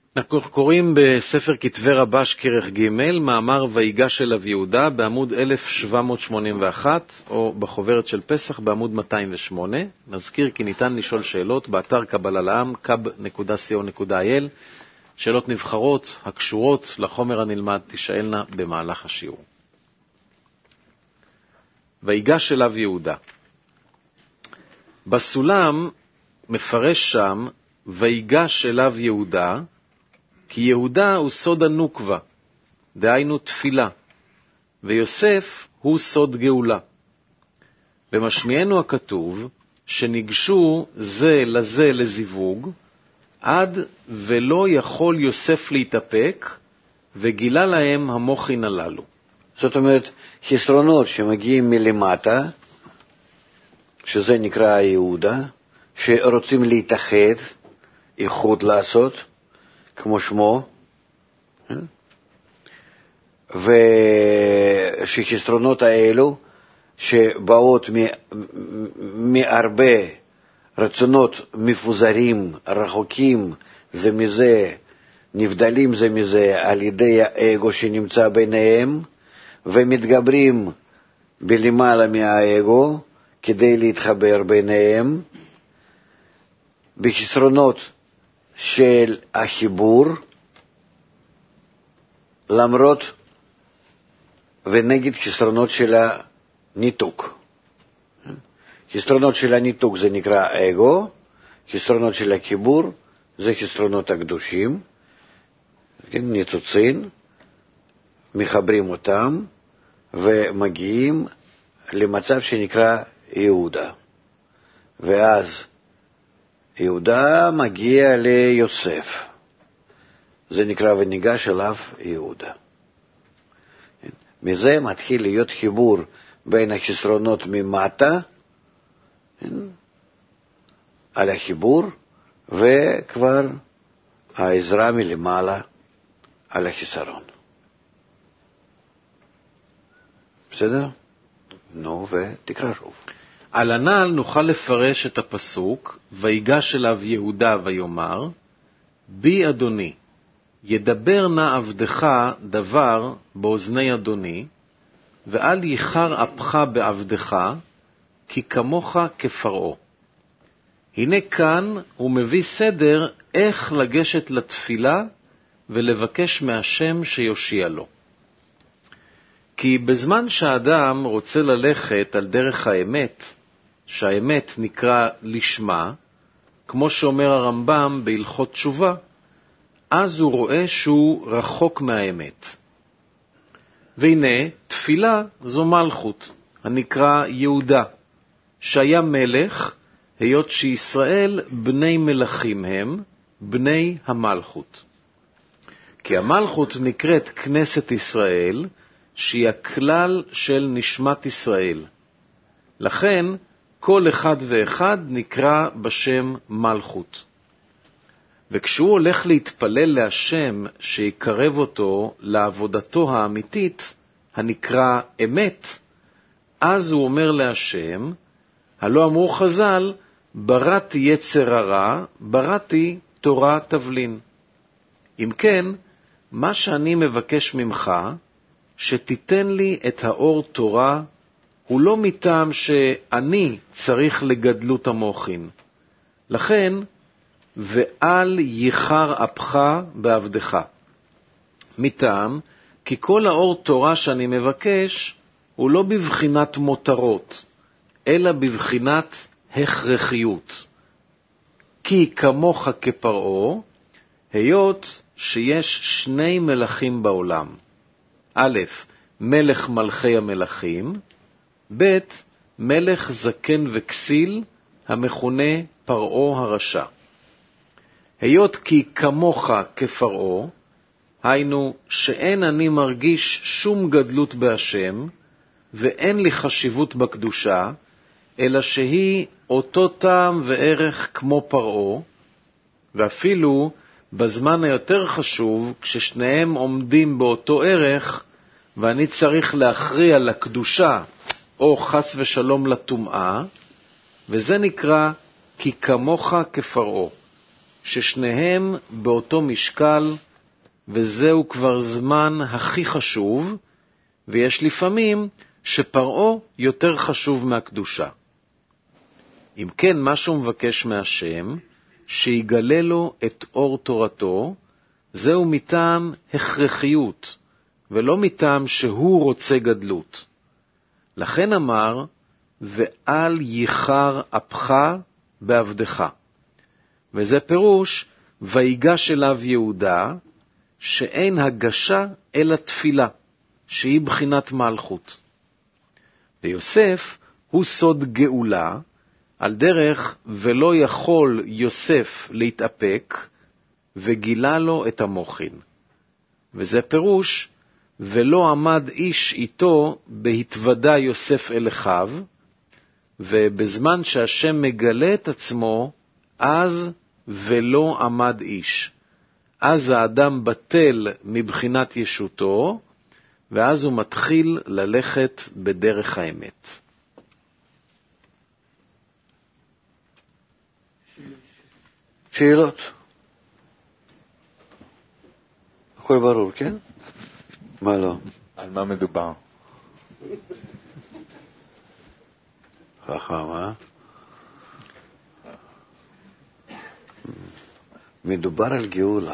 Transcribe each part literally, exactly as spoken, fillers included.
אנחנו קוראים בספר כתבי רבש כרך ג' מאמר ויגש אליו יהודה בעמוד אלף שבע מאות שמונים ואחת, או בחוברת של פסח בעמוד מאתיים ושמונה. נזכיר כי ניתן לשאול שאלות באתר קבלה לעם, קב נקודה סי או נקודה איי אל. שאלות נבחרות הקשורות לחומר הנלמד תשאלנה במהלך השיעור. ויגש אליו יהודה. בסולם מפרש שם ויגש אליו יהודה, כי יהודה הוא סוד הנוקבה, דהיינו תפילה, ויוסף הוא סוד גאולה. במשמיענו הכתוב שניגשו זה לזה לזיווג, עד ולא יכול יוסף להתאפק, וגילה להם המוחין הללו. זאת אומרת, חסרונות שמגיעים מלמטה, שזה נקרא יהודה, שרוצים להתאחד, איחוד לעשות, כמו שמו, ושחסרונות האלו, שבאות מהרבה רצונות מפוזרים, רחוקים זה מזה, נבדלים זה מזה על ידי האגו שנמצא ביניהם, ומתגברים בלמעלה מהאגו כדי להתחבר ביניהם, בחסרונות של החיבור, למרות ונגד חסרונות של הניתוק. חסרונות של הניתוק זה נקרא אגו, חסרונות של החיבור זה חסרונות הקדושים, ניצוצין, מחברים אותם ומגיעים למצב שנקרא יהודה. ואז יהודה מגיע ליוסף, זה נקרא וניגש אליו יהודה. מזה מתחיל להיות חיבור בין החסרונות ממטה על החיבור, וכבר העזרה מלמעלה על החיסרון. בסדר? נו, ותקרא שוב. על הנעל נוכל לפרש את הפסוק, ויגש אליו יהודה ויאמר, בי אדוני, ידבר נא עבדך דבר באוזני אדוני, ואל ייחר אפך בעבדך, כי כמוך כפרעה. הנה כאן הוא מביא סדר איך לגשת לתפילה ולבקש מהשם שיושיע לו. כי בזמן שהאדם רוצה ללכת על דרך האמת, שהאמת נקרא לשמה, כמו שאומר הרמב"ם בהלכות תשובה, אז הוא רואה שהוא רחוק מהאמת. והנה, תפילה זו מלכות, הנקרא יהודה, שהיה מלך, היות שישראל בני מלכים הם, בני המלכות. כי המלכות נקראת כנסת ישראל, שהיא הכלל של נשמת ישראל. לכן, כל אחד ואחד נקרא בשם מלכות. וכשהוא הולך להתפלל להשם שיקרב אותו לעבודתו האמיתית, הנקרא אמת, אז הוא אומר להשם, הלא אמרו חז"ל, בראתי יצר הרע, בראתי תורה תבלין. אם כן, מה שאני מבקש ממך, שתיתן לי את האור תורה, הוא לא מטעם שאני צריך לגדלות המוחין. לכן, ואל ייחר אפך בעבדך. מטעם, כי כל האור תורה שאני מבקש, הוא לא בבחינת מותרות, אלא בבחינת הכרחיות. כי כמוך כפרעה, היות שיש שני מלכים בעולם. א', מלך מלכי המלכים, ב', מלך זקן וכסיל, המכונה פרעה הרשע. היות כי כמוך כפרעה, היינו שאין אני מרגיש שום גדלות בהשם, ואין לי חשיבות בקדושה, אלא שהיא אותו טעם וערך כמו פרעה, ואפילו בזמן היותר חשוב, כששניהם עומדים באותו ערך, ואני צריך להכריע לקדושה, או חס ושלום לטומאה, וזה נקרא כי כמוך כפרעה. ששניהם באותו משקל, וזהו כבר זמן הכי חשוב, ויש לפעמים שפרעה יותר חשוב מהקדושה. אם כן, מה שהוא מבקש מהשם, שיגלה לו את אור תורתו, זהו מטעם הכרחיות, ולא מטעם שהוא רוצה גדלות. לכן אמר, ואל ייחר אפך בעבדך. וזה פירוש, ויגש אליו יהודה, שאין הגשה אלא תפילה, שהיא בחינת מלכות. ויוסף הוא סוד גאולה, על דרך ולא יכול יוסף להתאפק, וגילה לו את המוחין. וזה פירוש, ולא עמד איש איתו בהתוודע יוסף אל אחיו, ובזמן שהשם מגלה את עצמו, אז ולא עמד איש. אז האדם בטל מבחינת ישותו, ואז הוא מתחיל ללכת בדרך האמת. שאלות? הכל ברור, כן? מה לא? על מה מדובר? חכם, אה? מדובר על גאולה.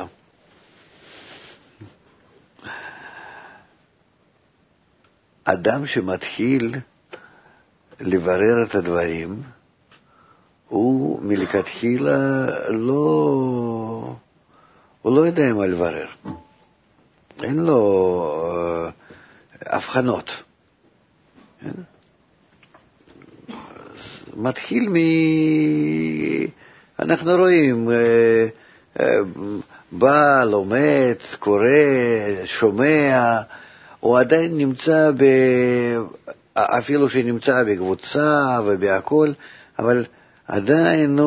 אדם שמתחיל לברר את הדברים, הוא מלכתחילה לא, הוא לא יודע מה לברר. אין לו אה, הבחנות. כן? מתחיל מ... אנחנו רואים, אה, אה, בא, לומד, קורא, שומע, הוא עדיין נמצא, ב... אפילו שנמצא בקבוצה ובהכל, אבל עדיין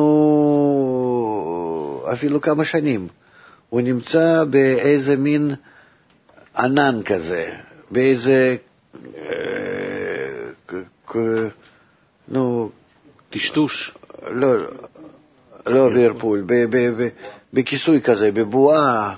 הוא, אפילו כמה שנים, הוא נמצא באיזה מין ענן כזה, באיזה, נו, טשטוש. לא, לא בערפול, בכיסוי כזה, בבועה,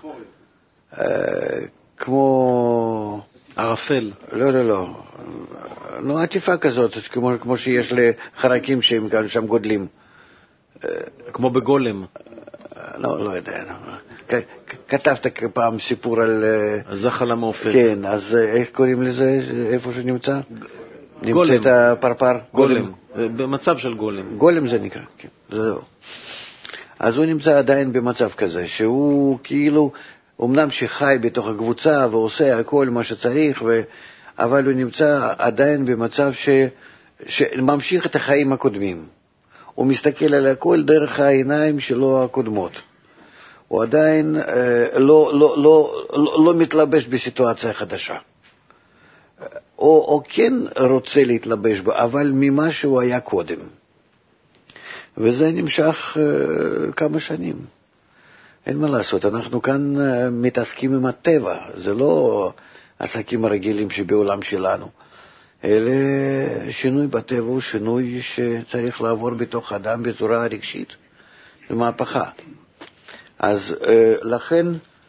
כמו... ערפל. לא, לא, לא. נו, עטיפה כזאת, כמו, כמו שיש לחרקים שהם כאן שם גודלים. כמו בגולם. לא, לא יודע. כתבת פעם סיפור על... הזחל המעופף. כן, אז איך קוראים לזה, איפה שנמצא? גולם. נמצא את הפרפר? גולם. במצב של גולם. גולם זה נקרא, כן. זהו. אז הוא נמצא עדיין במצב כזה, שהוא כאילו... אמנם שחי בתוך הקבוצה ועושה הכל מה שצריך, ו... אבל הוא נמצא עדיין במצב ש... שממשיך את החיים הקודמים. הוא מסתכל על הכל דרך העיניים שלו הקודמות. הוא עדיין אה, לא, לא, לא, לא, לא מתלבש בסיטואציה חדשה. או, או כן רוצה להתלבש בה, אבל ממה שהוא היה קודם. וזה נמשך אה, כמה שנים. אין מה לעשות, אנחנו כאן מתעסקים עם הטבע, זה לא עסקים הרגילים שבעולם שלנו. אלה שינוי בטבע הוא שינוי שצריך לעבור בתוך אדם בצורה רגשית, זה מהפכה. אז לכן,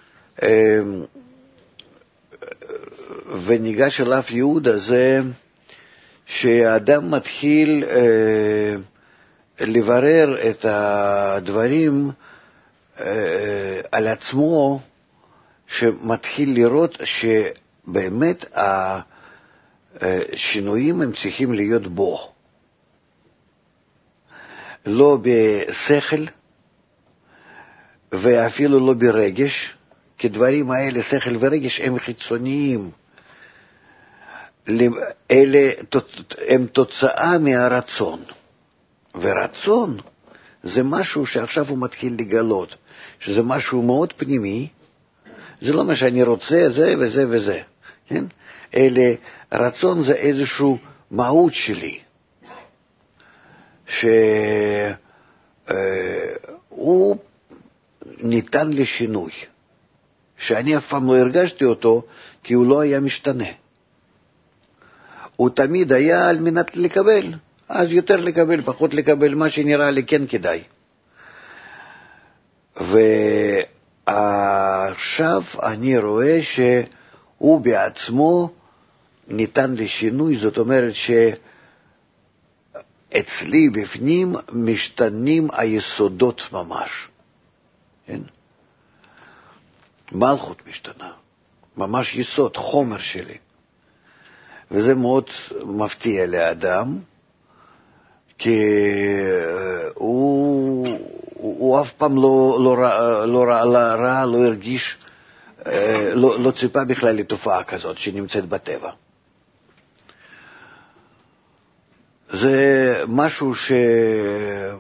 וניגש אליו יהודה זה שהאדם מתחיל לברר את הדברים על עצמו, שמתחיל לראות שבאמת השינויים הם צריכים להיות בו, לא בשכל ואפילו לא ברגש, כי דברים האלה, שכל ורגש, הם חיצוניים, אלה הם תוצאה מהרצון, ורצון זה משהו שעכשיו הוא מתחיל לגלות, שזה משהו מאוד פנימי, זה לא מה שאני רוצה, זה וזה וזה, כן? אלא רצון זה איזשהו מהות שלי, שהוא ניתן לשינוי, שאני אף פעם לא הרגשתי אותו, כי הוא לא היה משתנה. הוא תמיד היה על מנת לקבל, אז יותר לקבל, פחות לקבל, מה שנראה לי כן כדאי. ועכשיו אני רואה שהוא בעצמו ניתן לשינוי, זאת אומרת שאצלי בפנים משתנים היסודות ממש. כן? מלכות משתנה, ממש יסוד, חומר שלי. וזה מאוד מפתיע לאדם, כי הוא, הוא אף פעם לא, לא, רע, לא רע, לא, רע, לא הרגיש, לא, לא ציפה בכלל לתופעה כזאת שנמצאת בטבע. זה משהו שאי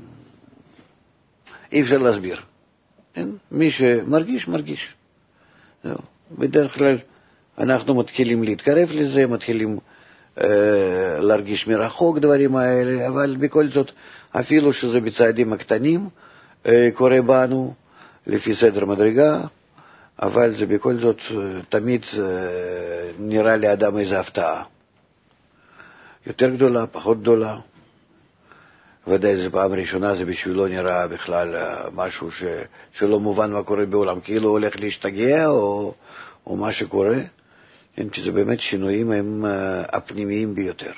אפשר להסביר. מי שמרגיש, מרגיש. בדרך כלל אנחנו מתחילים להתקרב לזה, מתחילים אה, להרגיש מרחוק דברים האלה, אבל בכל זאת, אפילו שזה בצעדים הקטנים, אה, קורה בנו לפי סדר מדרגה, אבל זה בכל זאת תמיד אה, נראה לאדם איזו הפתעה. יותר גדולה, פחות גדולה. ודאי זו פעם ראשונה, זה בשבילו נראה בכלל משהו ש, שלא מובן מה קורה בעולם, כאילו הולך להשתגע או, או מה שקורה, כן, כי זה באמת שינויים הם הפנימיים ביותר.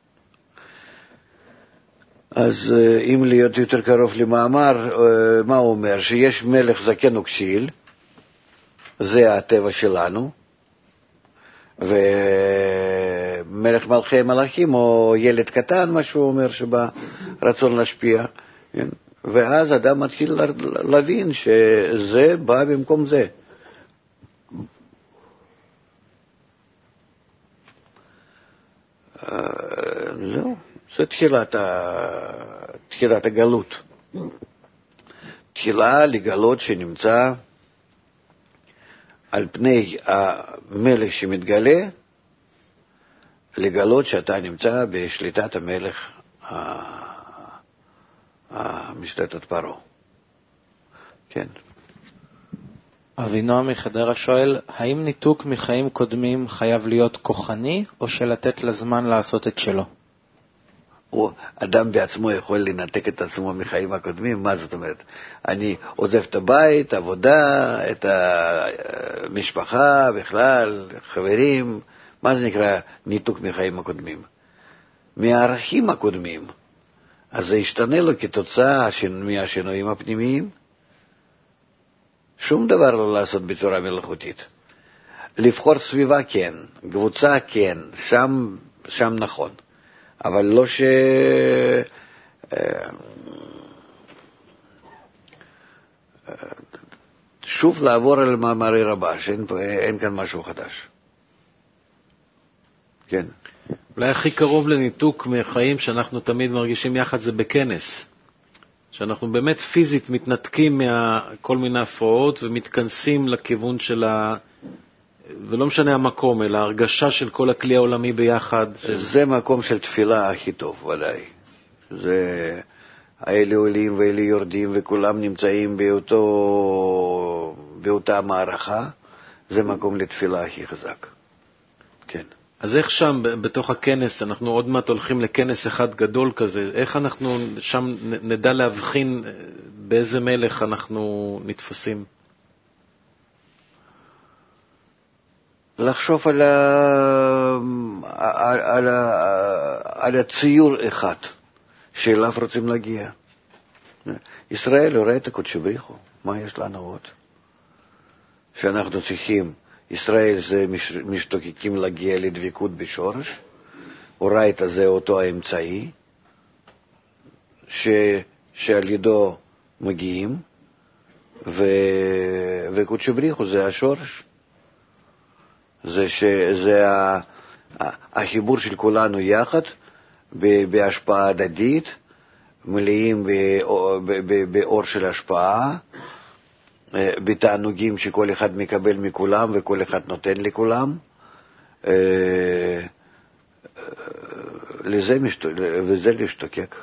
אז אם להיות יותר קרוב למאמר, מה הוא אומר? שיש מלך זקן וכסיל, זה הטבע שלנו, ומלך מלכי מלכים או ילד קטן, מה שהוא אומר, שבא רצון להשפיע, כן? ואז אדם מתחיל להבין שזה בא במקום זה. זהו, זה תחילת, ה... תחילת הגלות. תחילה לגלות שנמצא על פני המלך שמתגלה, לגלות שאתה נמצא בשליטת המלך המשתתת פרעה. כן. אבינועם מחדרה שואל, האם ניתוק מחיים קודמים חייב להיות כוחני, או שלתת לזמן לעשות את שלו? הוא, אדם בעצמו יכול לנתק את עצמו מחיים הקודמים. מה זאת אומרת? אני עוזב את הבית, עבודה, את המשפחה בכלל, חברים. מה זה נקרא ניתוק מחיים הקודמים? מהערכים הקודמים. אז זה ישתנה לו כתוצאה מהשינויים הפנימיים. שום דבר לא לעשות בצורה מלאכותית. לבחור סביבה כן, קבוצה כן, שם, שם נכון. אבל לא ש... שוב לעבור על מאמרי רבש, אין, אין כאן משהו חדש. כן. אולי הכי קרוב לניתוק מחיים שאנחנו תמיד מרגישים יחד זה בכנס. שאנחנו באמת פיזית מתנתקים מכל מיני הפרעות ומתכנסים לכיוון של ה... ולא משנה המקום, אלא הרגשה של כל הכלי העולמי ביחד. זה מקום של תפילה הכי טוב, ודאי. זה... האלה עולים ואלה יורדים וכולם נמצאים באותו... באותה מערכה. זה מקום לתפילה הכי חזק. כן. אז איך שם, בתוך הכנס, אנחנו עוד מעט הולכים לכנס אחד גדול כזה, איך אנחנו שם נדע להבחין באיזה מלך אנחנו נתפסים? לחשוב על, ה... על, על, על הציור אחד שאליו רוצים להגיע. ישראל רואה את הקודש בריחו, מה יש לנו עוד? שאנחנו צריכים, ישראל זה משתוקקים להגיע לדבקות בשורש, אורייט הזה אותו האמצעי, ש... שעל ידו מגיעים, ו... וקודש בריחו זה השורש. זה, ש... זה ה... החיבור של כולנו יחד, בהשפעה הדדית, מלאים באור של השפעה, בתענוגים שכל אחד מקבל מכולם וכל אחד נותן לכולם. לזה משת... וזה להשתוקק.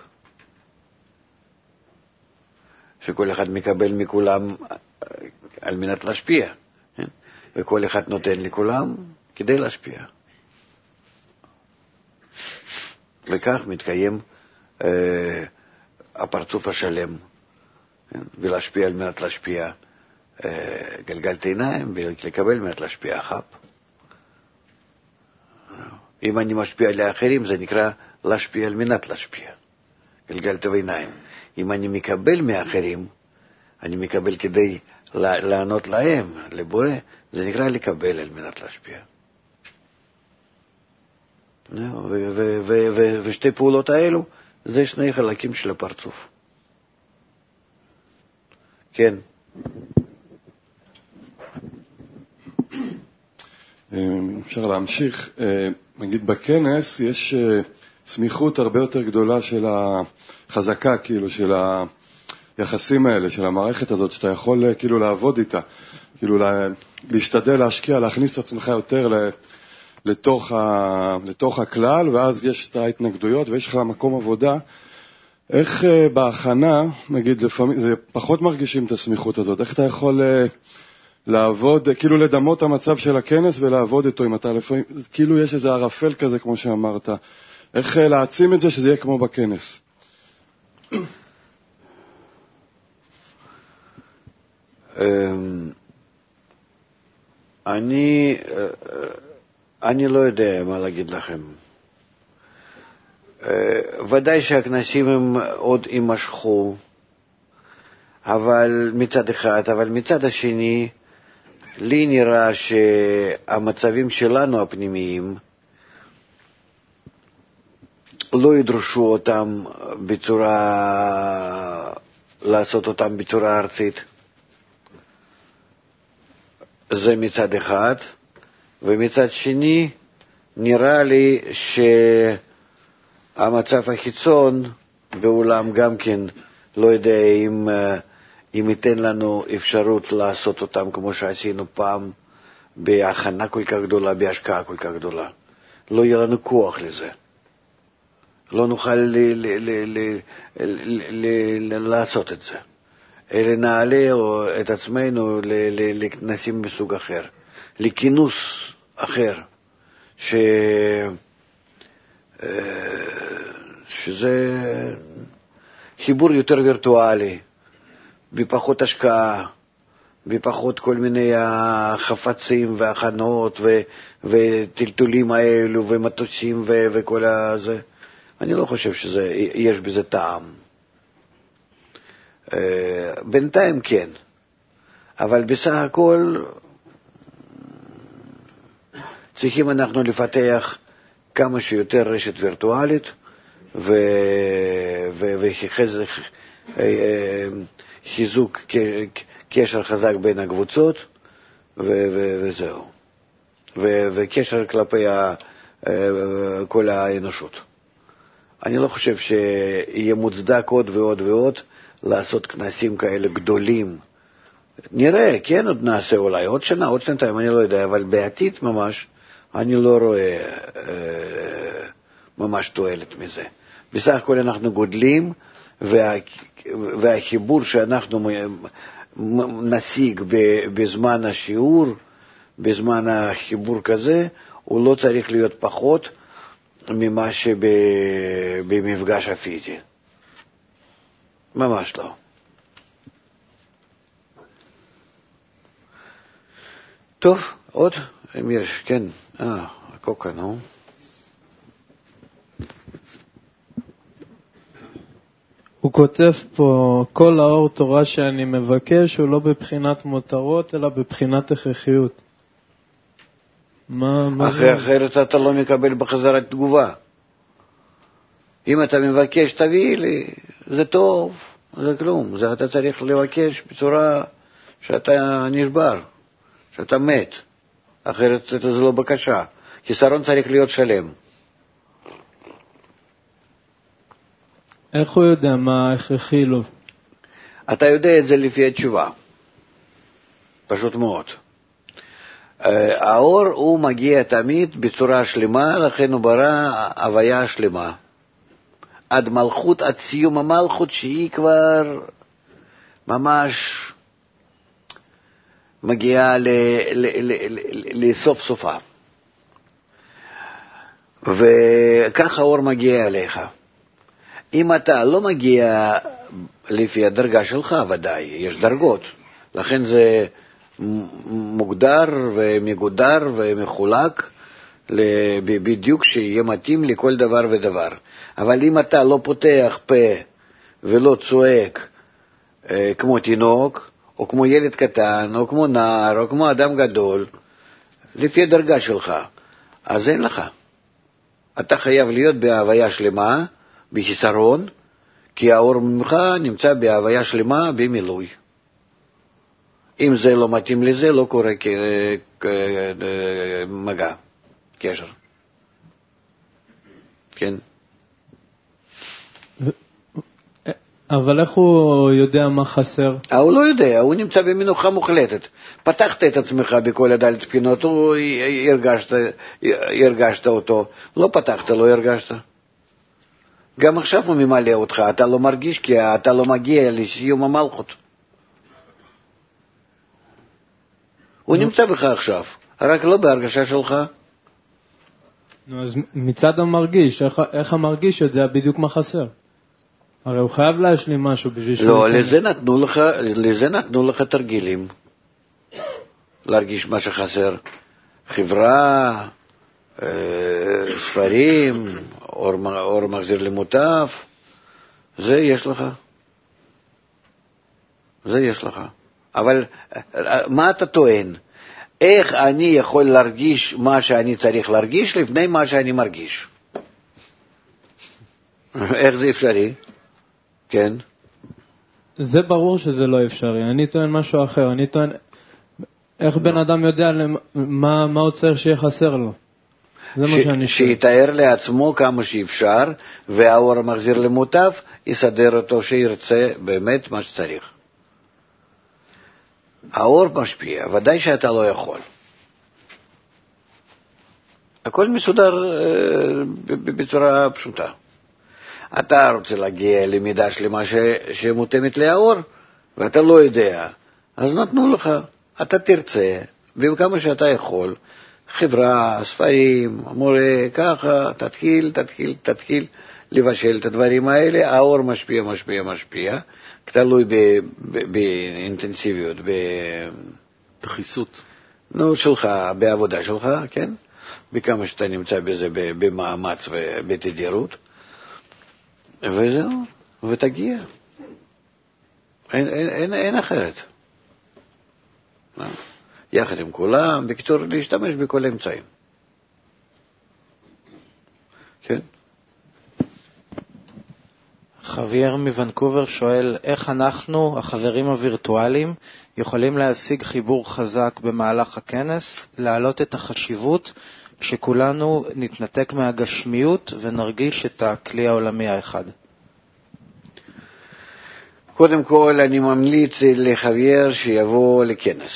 שכל אחד מקבל מכולם על מנת להשפיע, וכל אחד נותן לכולם כדי להשפיע. וכך מתקיים אה, הפרצוף השלם ולהשפיע על מנת להשפיע גלגלת עיניים, ולקבל על מנת להשפיע חפ. אם אני משפיע על האחרים, זה נקרא להשפיע על מנת להשפיע, גלגלת עיניים. אם אני מקבל מאחרים, אני מקבל כדי לענות להם, לבורא, זה נקרא לקבל על מנת להשפיע. ושתי פעולות האלו, זה שני חלקים של הפרצוף. כן. אפשר להמשיך. נגיד בכנס יש סמיכות הרבה יותר גדולה של החזקה, כאילו של היחסים האלה, של המערכת הזאת, שאתה יכול כאילו לעבוד איתה, כאילו להשתדל להשקיע, להכניס את עצמך יותר לתוך, ה, לתוך הכלל, ואז יש את ההתנגדויות ויש לך מקום עבודה. איך בהכנה, נגיד לפעמים, זה פחות מרגישים את הסמיכות הזאת, איך אתה יכול לעבוד, כאילו לדמות את המצב של הכנס ולעבוד איתו אם אתה לפעמים, כאילו יש איזה ערפל כזה כמו שאמרת, איך להעצים את זה שזה יהיה כמו בכנס? אני, אני לא יודע מה להגיד לכם. ודאי שהכנסים הם עוד יימשכו, אבל מצד אחד, אבל מצד השני, לי נראה שהמצבים שלנו הפנימיים לא ידרשו אותם בצורה, לעשות אותם בצורה ארצית. זה מצד אחד, ומצד שני, נראה לי שהמצב החיצון בעולם גם כן לא יודע אם, אם ייתן לנו אפשרות לעשות אותם כמו שעשינו פעם, בהכנה כל כך גדולה, בהשקעה כל כך גדולה. לא יהיה לנו כוח לזה. לא נוכל ל- ל- ל- ל- ל- ל- לעשות את זה. אלא נעלה את עצמנו לכנסים מסוג אחר, לכינוס אחר, ש... שזה חיבור יותר וירטואלי, בפחות השקעה, בפחות כל מיני חפצים והכנות ו... וטלטולים האלו ומטוסים ו... וכל הזה. אני לא חושב שיש בזה טעם. בינתיים כן, אבל בסך הכל צריכים אנחנו לפתח כמה שיותר רשת וירטואלית וחיזוק קשר חזק בין הקבוצות וזהו, וקשר כלפי כל האנושות. אני לא חושב שיהיה מוצדק עוד ועוד ועוד לעשות כנסים כאלה גדולים. נראה, כן, עוד נעשה אולי, עוד שנה, עוד שנתיים, אני לא יודע, אבל בעתיד ממש, אני לא רואה אה, ממש תועלת מזה. בסך הכל אנחנו גודלים, וה, והחיבור שאנחנו נשיג בזמן השיעור, בזמן החיבור כזה, הוא לא צריך להיות פחות ממה שבמפגש הפיזי. ממש לא. טוב, עוד? אם יש, כן. אה, הקוקה, נו. הוא כותב פה, כל האור תורה שאני מבקש הוא לא בבחינת מותרות, אלא בבחינת הכרחיות. מה, מה אחרי אחרת אתה לא מקבל בחזרת תגובה. אם אתה מבקש, תביא לי, זה טוב, זה כלום. זה אתה צריך לבקש בצורה שאתה נשבר, שאתה מת. אחרת זה לא בקשה. חיסרון צריך להיות שלם. איך הוא יודע מה הכרחי לו? אתה יודע את זה לפי התשובה. פשוט מאוד. האור הוא מגיע תמיד בצורה שלמה, לכן הוא ברא הוויה שלמה. עד מלכות, עד סיום המלכות, שהיא כבר ממש מגיעה לסוף סופה. וכך האור מגיע אליך. אם אתה לא מגיע לפי הדרגה שלך, ודאי, יש דרגות, לכן זה מוגדר ומגודר ומחולק בדיוק שיהיה מתאים לכל דבר ודבר. אבל אם אתה לא פותח פה ולא צועק כמו תינוק, או כמו ילד קטן, או כמו נער, או כמו אדם גדול, לפי הדרגה שלך, אז אין לך. אתה חייב להיות בהוויה שלמה, בחיסרון, כי האור ממך נמצא בהוויה שלמה במילוי. אם זה לא מתאים לזה, לא קורה מגע, קשר. כן. אבל איך הוא יודע מה חסר? הוא לא יודע, הוא נמצא במנוחה מוחלטת. פתחת את עצמך בכל הדלת פינות, הוא הרגשת, הרגשת אותו. לא פתחת, לא הרגשת. גם עכשיו הוא ממלא אותך, אתה לא מרגיש כי אתה לא מגיע לסיום המלכות. הוא נמצא בך עכשיו, רק לא בהרגשה שלך. נו, אז מצד המרגיש, איך, איך המרגיש יודע בדיוק מה חסר? הרי הוא חייב להשלים משהו בשביל... לא, לזה נתנו לך, לזה נתנו לך תרגילים. להרגיש מה שחסר. חברה, ספרים, אור, אור מחזיר למוטף, זה יש לך. זה יש לך. אבל מה אתה טוען? איך אני יכול להרגיש מה שאני צריך להרגיש לפני מה שאני מרגיש? איך זה אפשרי? כן. זה ברור שזה לא אפשרי. אני טוען משהו אחר. אני טוען איך בן אדם יודע מה, מה הוא צריך שיהיה חסר לו. זה ש, מה שאני שואל. שיתאר לעצמו כמה שאפשר, והאור מחזיר למוטף, יסדר אותו שירצה באמת מה שצריך. האור משפיע, ודאי שאתה לא יכול. הכל מסודר בצורה פשוטה. אתה רוצה להגיע למידה שלמה שמותאמת לאור, ואתה לא יודע, אז נתנו לך, אתה תרצה, וכמה שאתה יכול, חברה, ספרים, מורה, ככה, תתחיל, תתחיל, תתחיל לבשל את הדברים האלה, האור משפיע, משפיע, משפיע, תלוי באינטנסיביות, בחיסות. נו, שלך, בעבודה שלך, כן? בכמה שאתה נמצא בזה במאמץ ובתדירות, וזהו, ותגיע. אין, אין, אין, אין אחרת. יחד עם כולם, בקיצור, להשתמש בכל אמצעים. כן? חוויאר מוונקובר שואל, איך אנחנו, החברים הווירטואליים, יכולים להשיג חיבור חזק במהלך הכנס, להעלות את החשיבות שכולנו נתנתק מהגשמיות ונרגיש את הכלי העולמי האחד? קודם כל, אני ממליץ לחוויאר שיבוא לכנס.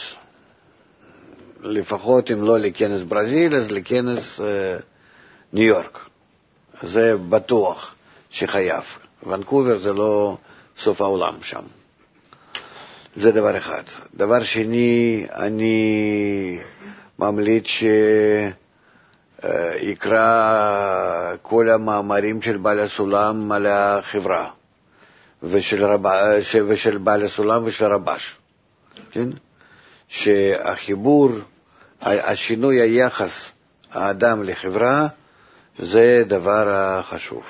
לפחות אם לא לכנס ברזיל, אז לכנס אה, ניו יורק. זה בטוח שחייב. ונקובר זה לא סוף העולם שם. זה דבר אחד. דבר שני, אני ממליץ שיקרא כל המאמרים של בעל הסולם על החברה, ושל, רב... ושל בעל הסולם ושל רבש. כן? שהחיבור, השינוי היחס האדם לחברה, זה דבר חשוב.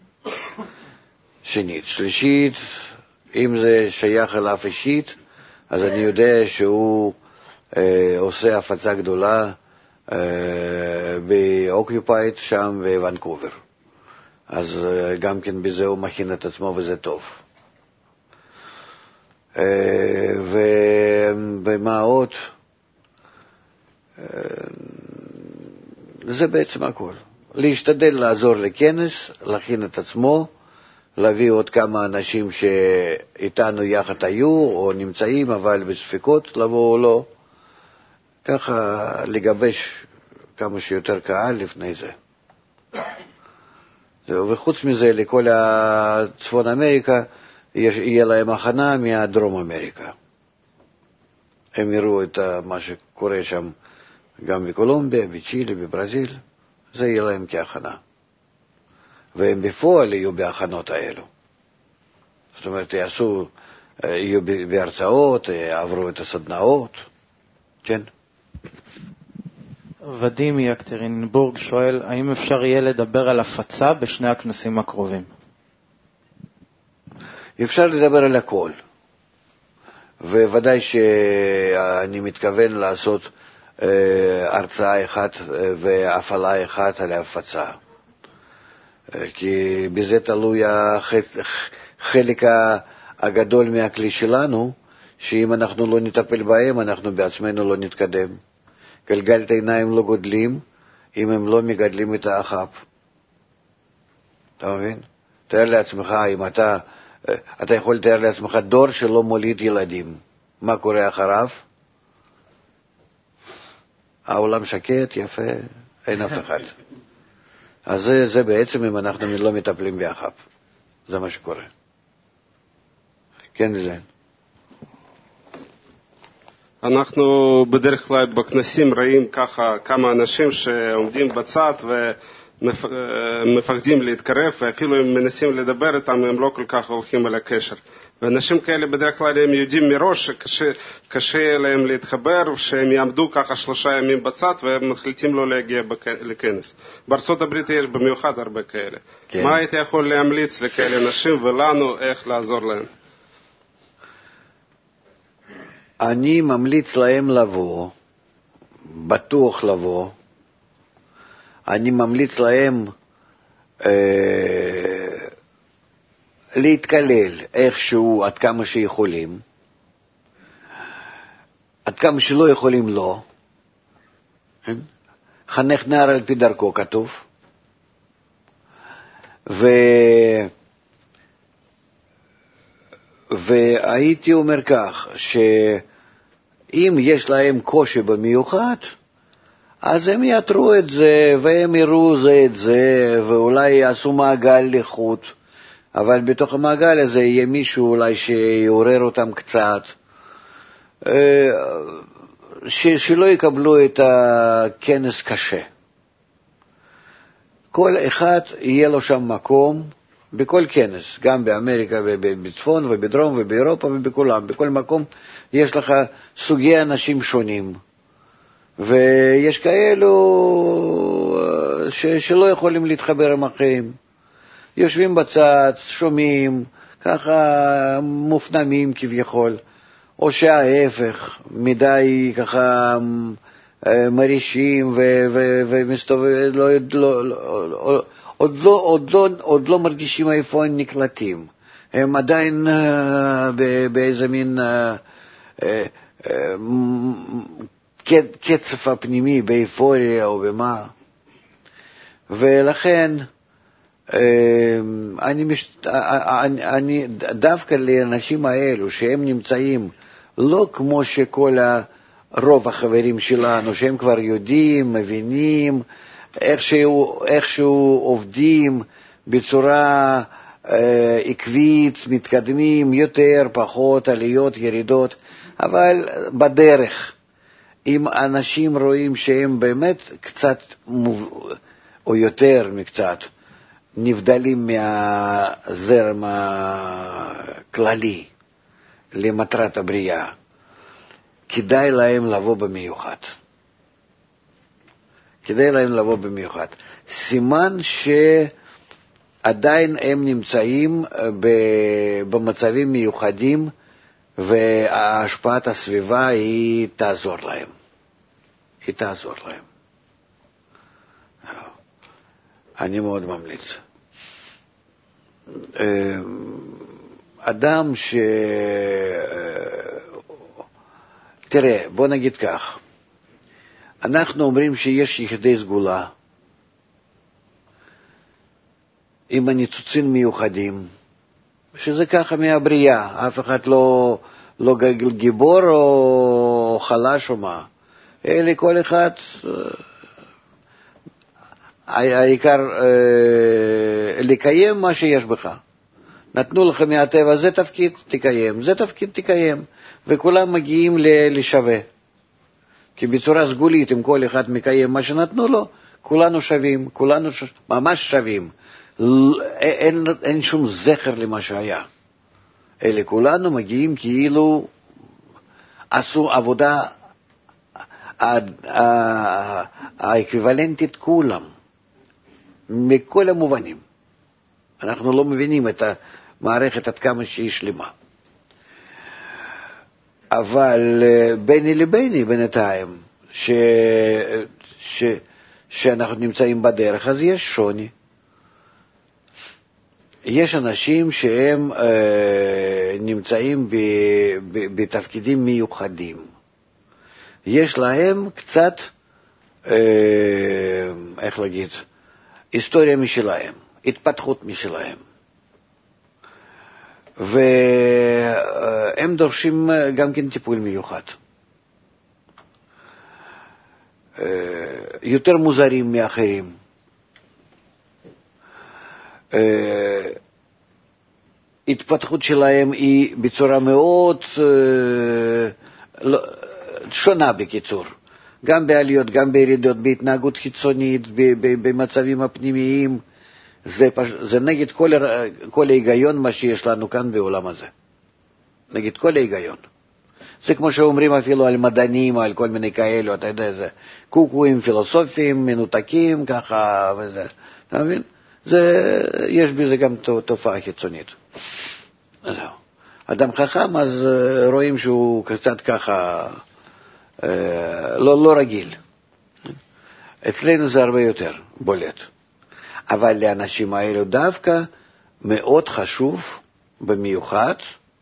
שנית. שלישית, אם זה שייך אליו אישית, אז אני יודע שהוא אה, עושה הפצה גדולה אה, באוקיופייד שם בוונקובר. אז אה, גם כן בזה הוא מכין את עצמו וזה טוב. אה, ומה עוד? אה, זה בעצם הכל. להשתדל לעזור לכנס, להכין את עצמו, להביא עוד כמה אנשים שאיתנו יחד היו או נמצאים אבל בספקות לבוא או לא, ככה לגבש כמה שיותר קהל לפני זה. זהו, וחוץ מזה לכל הצפון אמריקה יהיה להם הכנה מהדרום אמריקה. הם יראו את מה שקורה שם גם בקולומביה, בצ'ילה, בברזיל, זה יהיה להם כהכנה. והם בפועל יהיו בהכנות האלו. זאת אומרת, יעשו, יהיו בהרצאות, עברו את הסדנאות, כן? ודים יקטרינבורג שואל, האם אפשר יהיה לדבר על הפצה בשני הכנסים הקרובים? אפשר לדבר על הכל, וודאי שאני מתכוון לעשות הרצאה אחת והפעלה אחת על ההפצה, כי בזה תלוי החלק הגדול מהכלי שלנו, שאם אנחנו לא נטפל בהם, אנחנו בעצמנו לא נתקדם. גלגלת עיניים לא גודלים אם הם לא מגדלים את האחף. אתה מבין? תאר לעצמך, אם אתה, אתה יכול לתאר לעצמך דור שלא מוליד ילדים. מה קורה אחריו? העולם שקט, יפה, אין אף אחד. אז זה, זה בעצם אם אנחנו לא מטפלים באחף. זה מה שקורה. כן, זה. אנחנו בדרך כלל בכנסים רואים ככה כמה אנשים שעומדים בצד ומפחדים להתקרב, ואפילו אם מנסים לדבר איתם הם לא כל כך הולכים על הקשר. ואנשים כאלה בדרך כלל הם יודעים מראש שקשה להם להתחבר, שהם יעמדו ככה שלושה ימים בצד והם מחליטים לא להגיע לכנס. בארצות הברית יש במיוחד הרבה כאלה. כן. מה היית יכול להמליץ לכאלה אנשים ולנו איך לעזור להם? אני ממליץ להם לבוא, בטוח לבוא. אני ממליץ להם אה, להתקלל איכשהו עד כמה שיכולים, עד כמה שלא יכולים לא. חנך נער על פי דרכו כתוב. ו... והייתי אומר כך, שאם יש להם קושי במיוחד, אז הם יתרו את זה, והם יראו זה את זה, ואולי יעשו מעגל לחוט, אבל בתוך המעגל הזה יהיה מישהו אולי שיעורר אותם קצת, ש- שלא יקבלו את הכנס קשה. כל אחד יהיה לו שם מקום, בכל כנס, גם באמריקה ובצפון ובדרום ובאירופה ובכולם, בכל מקום יש לך סוגי אנשים שונים, ויש כאלו ש- שלא יכולים להתחבר עם אחרים, יושבים בצד, שומעים, ככה מופנמים כביכול, או שההפך, מדי ככה מרישים ומסתובבים, לא, לא, לא, עוד לא, עוד לא, עוד לא מרגישים איפה הם נקלטים. הם עדיין באיזה מין קצף הפנימי, באיפוריה או במה. ולכן אני, מש... אני, אני דווקא לאנשים האלו שהם נמצאים לא כמו שכל הרוב החברים שלנו, שהם כבר יודעים, מבינים, איכשהו, איכשהו עובדים בצורה אה, עקבית, מתקדמים יותר, פחות, עליות, ירידות, אבל בדרך, אם אנשים רואים שהם באמת קצת, או יותר מקצת, נבדלים מהזרם הכללי למטרת הבריאה, כדאי להם לבוא במיוחד. כדאי להם לבוא במיוחד. סימן שעדיין הם נמצאים במצבים מיוחדים, והשפעת הסביבה היא תעזור להם. היא תעזור להם. אני מאוד ממליץ. אדם ש... תראה, בוא נגיד כך. אנחנו אומרים שיש יחידי סגולה עם הניצוצים מיוחדים, שזה ככה מהבריאה, אף אחד לא, לא גיבור או חלש או מה, אלא כל אחד, העיקר לקיים מה שיש בך. נתנו לך מהטבע, זה תפקיד תקיים, זה תפקיד תקיים, וכולם מגיעים לשווה. כי בצורה סגולית, אם כל אחד מקיים מה שנתנו לו, כולנו שווים, כולנו ש... ממש שווים. אין, אין שום זכר למה שהיה. אלה כולנו מגיעים כאילו עשו עבודה האקוויוולנטית כולם, מכל המובנים. אנחנו לא מבינים את המערכת עד כמה שהיא שלמה. אבל ביני לביני בינתיים, ש... ש... שאנחנו נמצאים בדרך, אז יש שוני. יש אנשים שהם אה, נמצאים ב... ב... בתפקידים מיוחדים. יש להם קצת, אה, איך להגיד, היסטוריה משלהם, התפתחות משלהם. והם דורשים גם כן טיפול מיוחד. יותר מוזרים מאחרים. התפתחות שלהם היא בצורה מאוד שונה בקיצור. גם בעליות, גם בירידות, בהתנהגות חיצונית, במצבים הפנימיים. זה, זה נגד כל, כל ההיגיון מה שיש לנו כאן בעולם הזה. נגד כל ההיגיון. זה כמו שאומרים אפילו על מדענים, על כל מיני כאלו, אתה יודע, זה קוקויים פילוסופיים, מנותקים, ככה וזה. אתה מבין? זה, יש בזה גם תופעה חיצונית. זהו. אדם חכם, אז רואים שהוא קצת ככה לא, לא רגיל. אצלנו זה הרבה יותר בולט. אבל לאנשים האלו דווקא מאוד חשוב במיוחד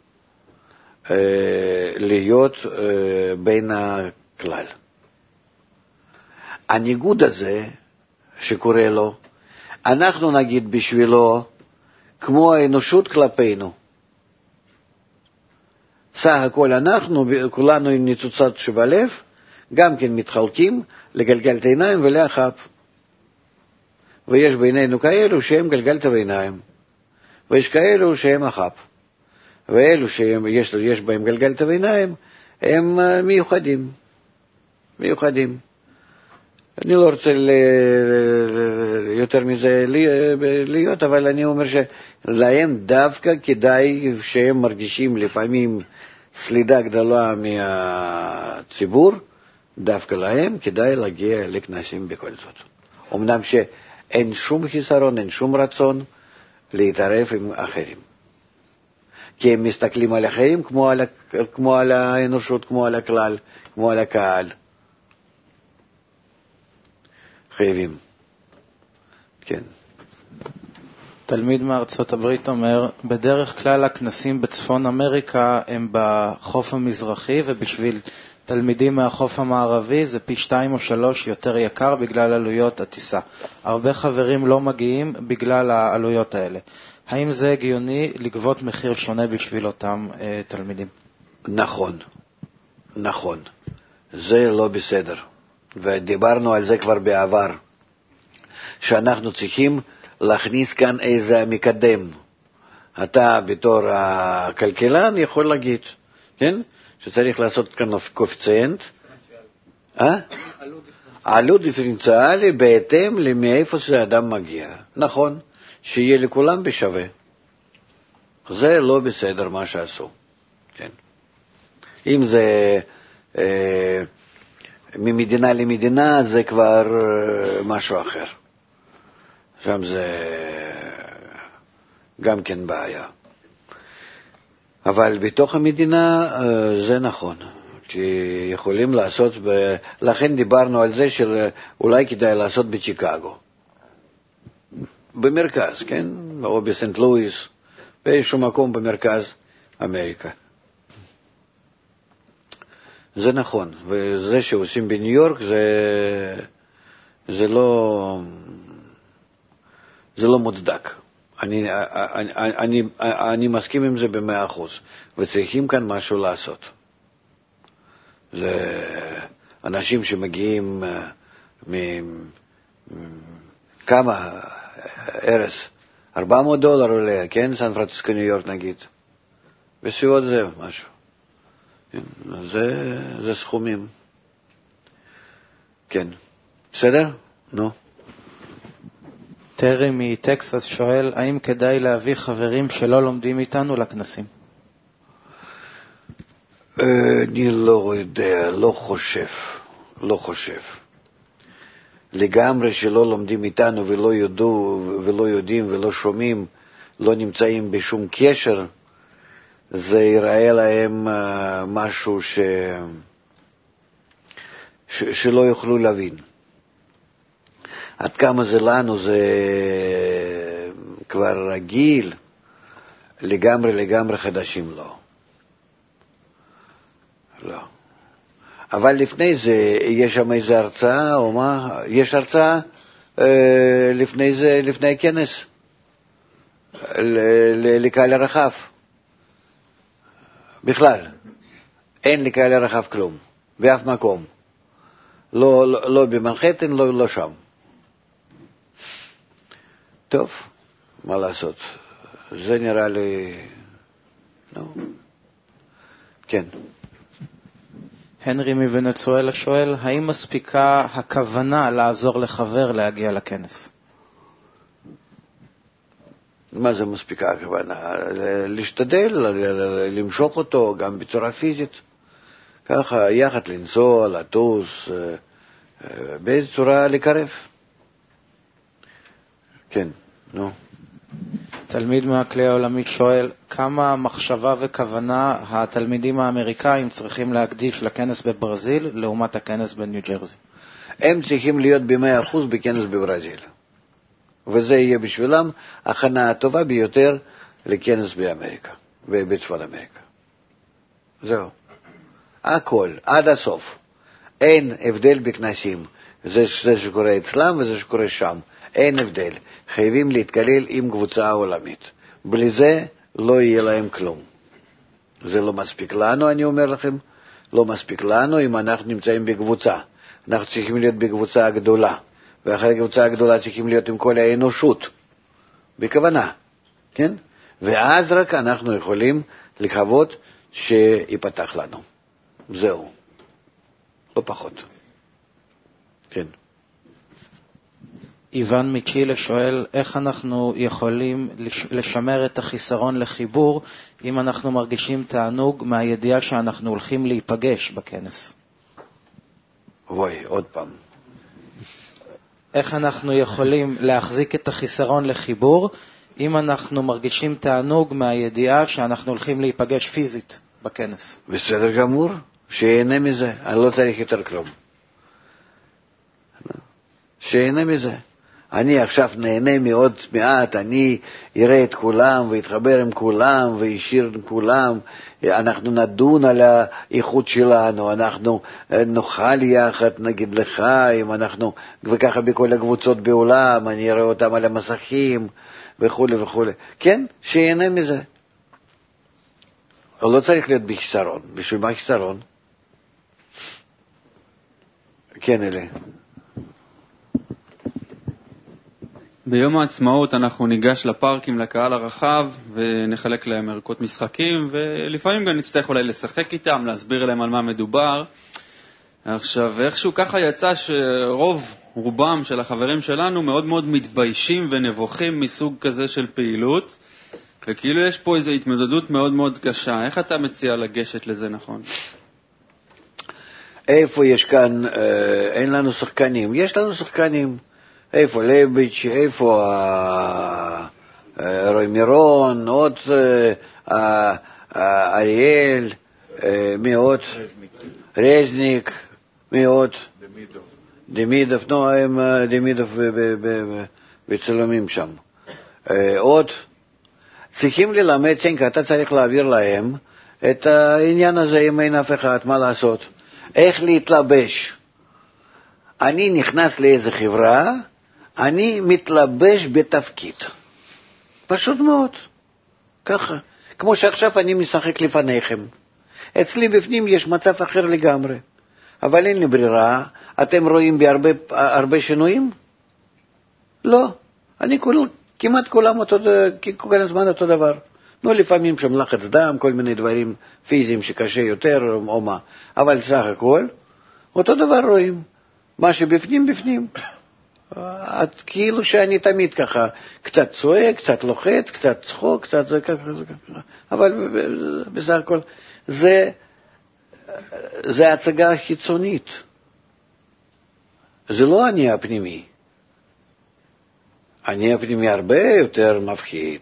אה, להיות אה, בין הכלל. הניגוד הזה שקורה לו, אנחנו נגיד בשבילו כמו האנושות כלפינו. סך הכל אנחנו, כולנו עם ניצוצת שבלב, גם כן מתחלקים לגלגלת עיניים ולאחב. ויש בינינו כאלו שהם גלגלת עיניים, ויש כאלו שהם אחב. ואלו שיש יש בהם גלגלת עיניים, הם מיוחדים. מיוחדים. אני לא רוצה ל... יותר מזה להיות, אבל אני אומר שלהם דווקא כדאי שהם מרגישים לפעמים סלידה גדולה מהציבור, דווקא להם כדאי להגיע לכנסים בכל זאת. אמנם שאין שום חיסרון, אין שום רצון להתערב עם אחרים. כי הם מסתכלים על החיים כמו על, כמו על האנושות, כמו על הכלל, כמו על הקהל. חייבים. כן. תלמיד מארצות הברית אומר, בדרך כלל הכנסים בצפון אמריקה הם בחוף המזרחי, ובשביל תלמידים מהחוף המערבי זה פי שתיים או שלוש יותר יקר בגלל עלויות הטיסה. הרבה חברים לא מגיעים בגלל העלויות האלה. האם זה הגיוני לגבות מחיר שונה בשביל אותם אה, תלמידים? נכון, נכון. זה לא בסדר. ודיברנו על זה כבר בעבר, שאנחנו צריכים להכניס כאן איזה מקדם. אתה בתור הכלכלן יכול להגיד, כן? שצריך לעשות כאן קופיציינט. אה? עלות דיפרנציאלי בהתאם למאיפה שהאדם מגיע. נכון, שיהיה לכולם בשווה. זה לא בסדר מה שעשו. כן. אם זה אה, ממדינה למדינה, זה כבר אה, משהו אחר. שם זה גם כן בעיה. אבל בתוך המדינה זה נכון, כי יכולים לעשות, ב... לכן דיברנו על זה שאולי כדאי לעשות בצ'יקגו, במרכז, כן? או בסנט לואיס, באיזשהו מקום במרכז אמריקה. זה נכון, וזה שעושים בניו יורק זה, זה לא... זה לא מוצדק. אני, אני, אני, אני מסכים עם זה במאה אחוז, וצריכים כאן משהו לעשות. זה אנשים שמגיעים מכמה, ארז, ארבע מאות דולר עולה, כן? סן פרנסיסקו, ניו יורק נגיד. בסביבות זה משהו. זה, זה סכומים. כן. בסדר? נו. טרי מטקסס שואל, האם כדאי להביא חברים שלא לומדים איתנו לכנסים? אני לא יודע, לא חושב, לא חושב. לגמרי שלא לומדים איתנו ולא יודעו, ולא יודעים ולא שומעים, לא נמצאים בשום קשר, זה ייראה להם משהו ש... ש... שלא יוכלו להבין. עד כמה זה לנו, זה כבר רגיל, לגמרי לגמרי חדשים לא. לא. אבל לפני זה, יש שם איזו הרצאה, או מה? יש הרצאה אה, לפני זה, לפני הכנס, לקהל הרחב. בכלל, אין לקהל הרחב כלום, באף מקום. לא, לא, לא במנחטן, לא, לא שם. טוב, מה לעשות? זה נראה לי... נו. כן. הנרי מוונצואלה שואל, האם מספיקה הכוונה לעזור לחבר להגיע לכנס? מה זה מספיקה הכוונה? להשתדל, למשוך אותו גם בצורה פיזית. ככה, יחד לנסוע, לטוס, באיזו צורה לקרב. כן, נו. תלמיד מהכלי העולמי שואל, כמה מחשבה וכוונה התלמידים האמריקאים צריכים להקדיש לכנס בברזיל לעומת הכנס בניו ג'רזי? הם צריכים להיות ב-מאה אחוז בכנס בברזיל. וזה יהיה בשבילם הכנה הטובה ביותר לכנס באמריקה, בצפון אמריקה. זהו. הכל, עד הסוף. אין הבדל בכנסים. זה, זה שקורה אצלם וזה שקורה שם. אין הבדל. חייבים להתקלל עם קבוצה עולמית. בלי זה לא יהיה להם כלום. זה לא מספיק לנו, אני אומר לכם. לא מספיק לנו אם אנחנו נמצאים בקבוצה. אנחנו צריכים להיות בקבוצה הגדולה. ואחרי הקבוצה הגדולה צריכים להיות עם כל האנושות. בכוונה. כן? ואז רק אנחנו יכולים לקוות שיפתח לנו. זהו. לא פחות. כן. איוון מצ'ילה שואל, איך אנחנו יכולים לשמר את החיסרון לחיבור אם אנחנו מרגישים תענוג מהידיעה שאנחנו הולכים להיפגש בכנס? וואי, עוד פעם. איך אנחנו יכולים להחזיק את החיסרון לחיבור אם אנחנו מרגישים תענוג מהידיעה שאנחנו הולכים להיפגש פיזית בכנס? בסדר גמור, שיהנה מזה, אני לא צריך יותר כלום. שיהנה מזה. אני עכשיו נהנה מאוד מעט, אני אראה את כולם ויתחבר עם כולם וישיר עם כולם, אנחנו נדון על האיכות שלנו, אנחנו נאכל יחד, נגיד לחיים, אנחנו, וככה בכל הקבוצות בעולם, אני אראה אותם על המסכים וכו' וכו'. כן, שיהנה מזה. לא צריך להיות בחיסרון. בשביל מה חיסרון? כן, אלה. ביום העצמאות אנחנו ניגש לפארקים, לקהל הרחב, ונחלק להם ערכות משחקים, ולפעמים גם נצטרך אולי לשחק איתם, להסביר להם על מה מדובר. עכשיו, איכשהו ככה יצא שרוב, רובם של החברים שלנו מאוד מאוד מתביישים ונבוכים מסוג כזה של פעילות, וכאילו יש פה איזו התמודדות מאוד מאוד קשה. איך אתה מציע לגשת לזה נכון? איפה יש כאן, אה, אין לנו שחקנים? יש לנו שחקנים. איפה לביץ', איפה רוי מירון, עוד אריאל, מאות, רזניק, מאות, דמידוף, נו, הם דמידוף בצלומים שם. עוד, צריכים ללמד, צ'נקה, אתה צריך להעביר להם את העניין הזה אם אין אף אחד, מה לעשות? איך להתלבש? אני נכנס לאיזו חברה, אני מתלבש בתפקיד. פשוט מאוד. ככה. כמו שעכשיו אני משחק לפניכם. אצלי בפנים יש מצב אחר לגמרי. אבל אין לי ברירה. אתם רואים בהרבה הרבה שינויים? לא. אני כול, כמעט כולם אותו, כל הזמן אותו דבר. נו, לפעמים שם לחץ דם, כל מיני דברים פיזיים שקשה יותר או מה. אבל סך הכל, אותו דבר רואים. מה שבפנים, בפנים. את כאילו שאני תמיד ככה, קצת צועק, קצת לוחץ, קצת צחוק, קצת זה ככה, זה ככה. אבל בסך הכל, זה, זה הצגה חיצונית. זה לא אני הפנימי. אני הפנימי הרבה יותר מפחיד.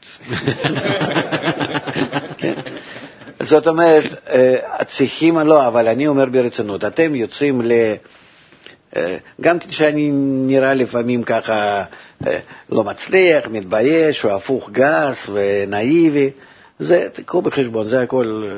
זאת אומרת, צריכים, לא, אבל אני אומר ברצינות, אתם יוצאים ל... גם כשאני נראה לפעמים ככה לא מצליח, מתבייש, או הפוך גס ונאיבי, זה, תקחו בחשבון, זה הכל,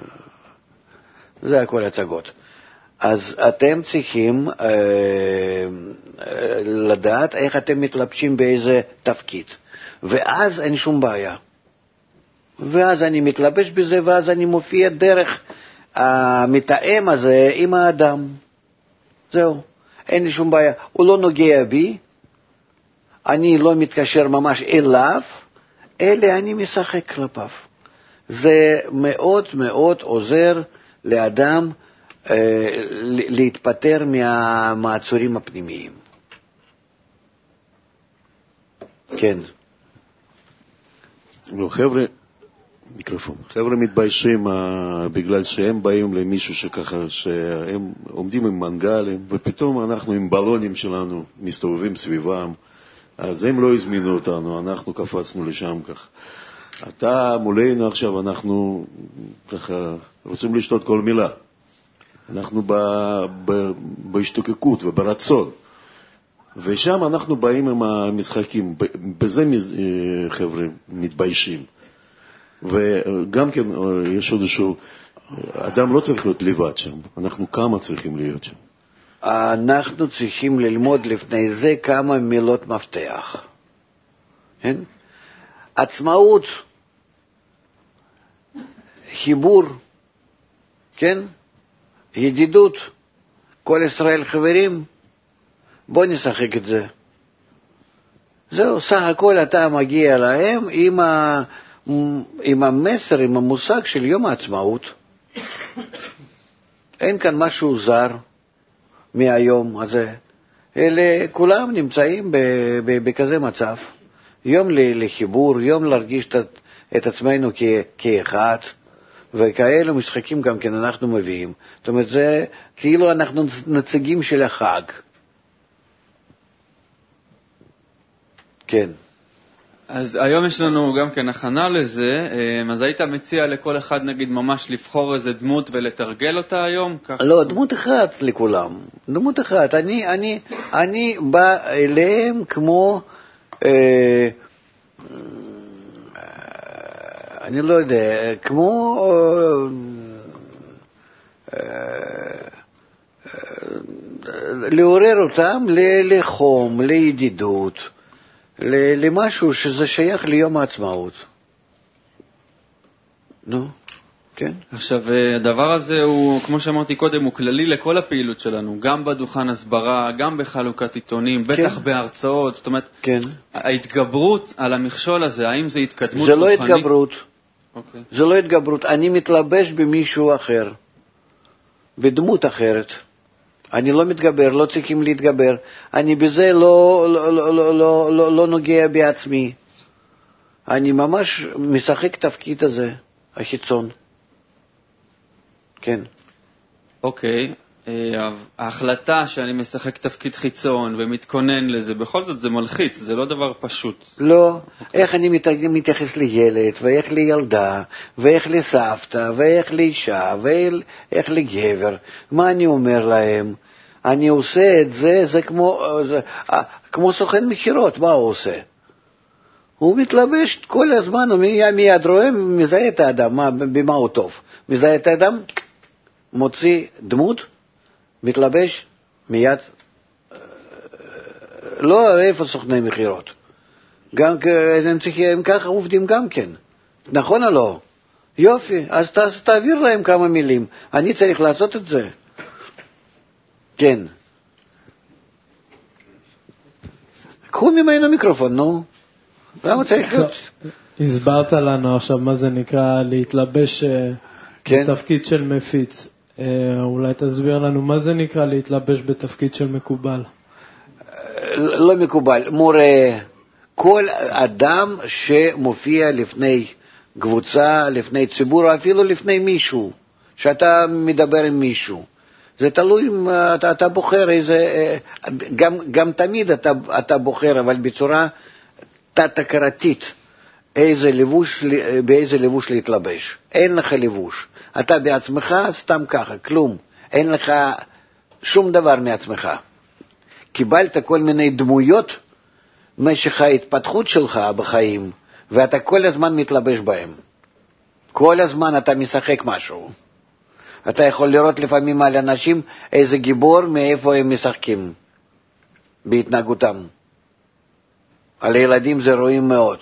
זה הכל הצגות. אז אתם צריכים אה, לדעת איך אתם מתלבשים באיזה תפקיד, ואז אין שום בעיה. ואז אני מתלבש בזה, ואז אני מופיע דרך המתאם הזה עם האדם. זהו, אין לי שום בעיה. הוא לא נוגע בי, אני לא מתקשר ממש אליו, אלא אני משחק כלפיו. זה מאוד מאוד עוזר לאדם אה, להתפטר מהמעצורים הפנימיים. כן. לא, חבר'ה, מיקרופון. חבר'ה מתביישים uh, בגלל שהם באים למישהו שככה, שהם עומדים עם מנגלים, ופתאום אנחנו עם בלונים שלנו מסתובבים סביבם, אז הם לא הזמינו אותנו, אנחנו קפצנו לשם ככה. אתה מולנו עכשיו, אנחנו ככה רוצים לשתות כל מילה. אנחנו ב, ב, בהשתוקקות וברצון. ושם אנחנו באים עם המשחקים, בזה חבר'ה מתביישים. וגם כן יש עוד איזשהו, אדם לא צריך להיות לבד שם, אנחנו כמה צריכים להיות שם. אנחנו צריכים ללמוד לפני זה כמה מילות מפתח. כן? עצמאות, חיבור, כן? ידידות, כל ישראל חברים, בוא נשחק את זה. זהו, סך הכל אתה מגיע להם עם, ה, עם המסר, עם המושג של יום העצמאות. אין כאן משהו זר מהיום הזה. אלה כולם נמצאים ב, ב, בכזה מצב. יום לחיבור, יום להרגיש את, את עצמנו כ, כאחד, וכאלו משחקים גם כן אנחנו מביאים. זאת אומרת, זה כאילו אנחנו נציגים של החג. כן. אז היום יש לנו גם כן הכנה לזה, אז היית מציע לכל אחד נגיד ממש לבחור איזה דמות ולתרגל אותה היום? כך... לא, דמות אחת לכולם, דמות אחת. אני, אני, אני בא אליהם כמו, אה, אני לא יודע, כמו אה, אה, לעורר אותם לחום, לידידות, למשהו שזה שייך ליום העצמאות. נו, כן. עכשיו, הדבר הזה הוא, כמו שאמרתי קודם, הוא כללי לכל הפעילות שלנו, גם בדוכן הסברה, גם בחלוקת עיתונים, בטח כן. בהרצאות, זאת אומרת, כן. ההתגברות על המכשול הזה, האם זה התקדמות זה רוחנית? לא התגברות. אוקיי. זה לא התגברות. אני מתלבש במישהו אחר, בדמות אחרת. אני לא מתגבר, לא צריכים להתגבר. אני בזה לא, לא, לא, לא, לא, לא, לא נוגע בעצמי. אני ממש משחק תפקיד הזה, החיצון. כן. אוקיי. ההחלטה שאני משחק תפקיד חיצון ומתכונן לזה, בכל זאת זה מלחיץ, זה לא דבר פשוט. לא. איך אני מתייחס לילד, ואיך לילדה, ואיך לסבתא, ואיך לאישה, ואיך לגבר. מה אני אומר להם? אני עושה את זה, זה כמו, זה, כמו סוכן מחירות, מה הוא עושה? הוא מתלבש כל הזמן, הוא מיד רואה, מזהה את האדם, מה, במה הוא טוב. מזהה את האדם, מוציא דמות, מתלבש, מיד, לא איפה סוכני מחירות. גם הם צריכים, הם ככה עובדים גם כן. נכון או לא? יופי, אז תעביר להם כמה מילים. אני צריך לעשות את זה. כן. קחו ממנו מיקרופון, נו. למה צריך להיות? הסברת לנו עכשיו מה זה נקרא להתלבש בתפקיד של מפיץ. אולי תסביר לנו מה זה נקרא להתלבש בתפקיד של מקובל. לא מקובל. מורה, כל אדם שמופיע לפני קבוצה, לפני ציבור, או אפילו לפני מישהו, שאתה מדבר עם מישהו, זה תלוי אם אתה, אתה בוחר איזה, גם, גם תמיד אתה, אתה בוחר, אבל בצורה תת-הכרתית, איזה לבוש, באיזה לבוש להתלבש. אין לך לבוש. אתה בעצמך סתם ככה, כלום. אין לך שום דבר מעצמך. קיבלת כל מיני דמויות משך ההתפתחות שלך בחיים, ואתה כל הזמן מתלבש בהם. כל הזמן אתה משחק משהו. אתה יכול לראות לפעמים על אנשים איזה גיבור מאיפה הם משחקים בהתנהגותם. על הילדים זה רואים מאוד.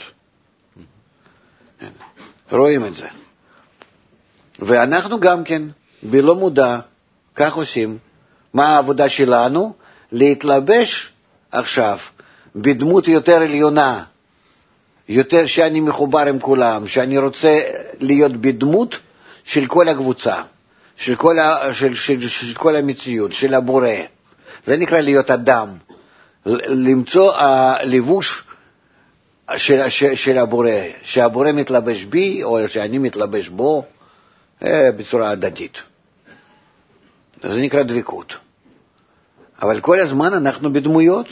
רואים את זה. ואנחנו גם כן, בלא מודע, כך עושים. מה העבודה שלנו? להתלבש עכשיו בדמות יותר עליונה, יותר שאני מחובר עם כולם, שאני רוצה להיות בדמות של כל הקבוצה, של כל, ה, של, של, של כל המציאות, של הבורא. זה נקרא להיות אדם. למצוא הלבוש של, של, של הבורא, שהבורא מתלבש בי, או שאני מתלבש בו, בצורה הדדית. זה נקרא דבקות. אבל כל הזמן אנחנו בדמויות,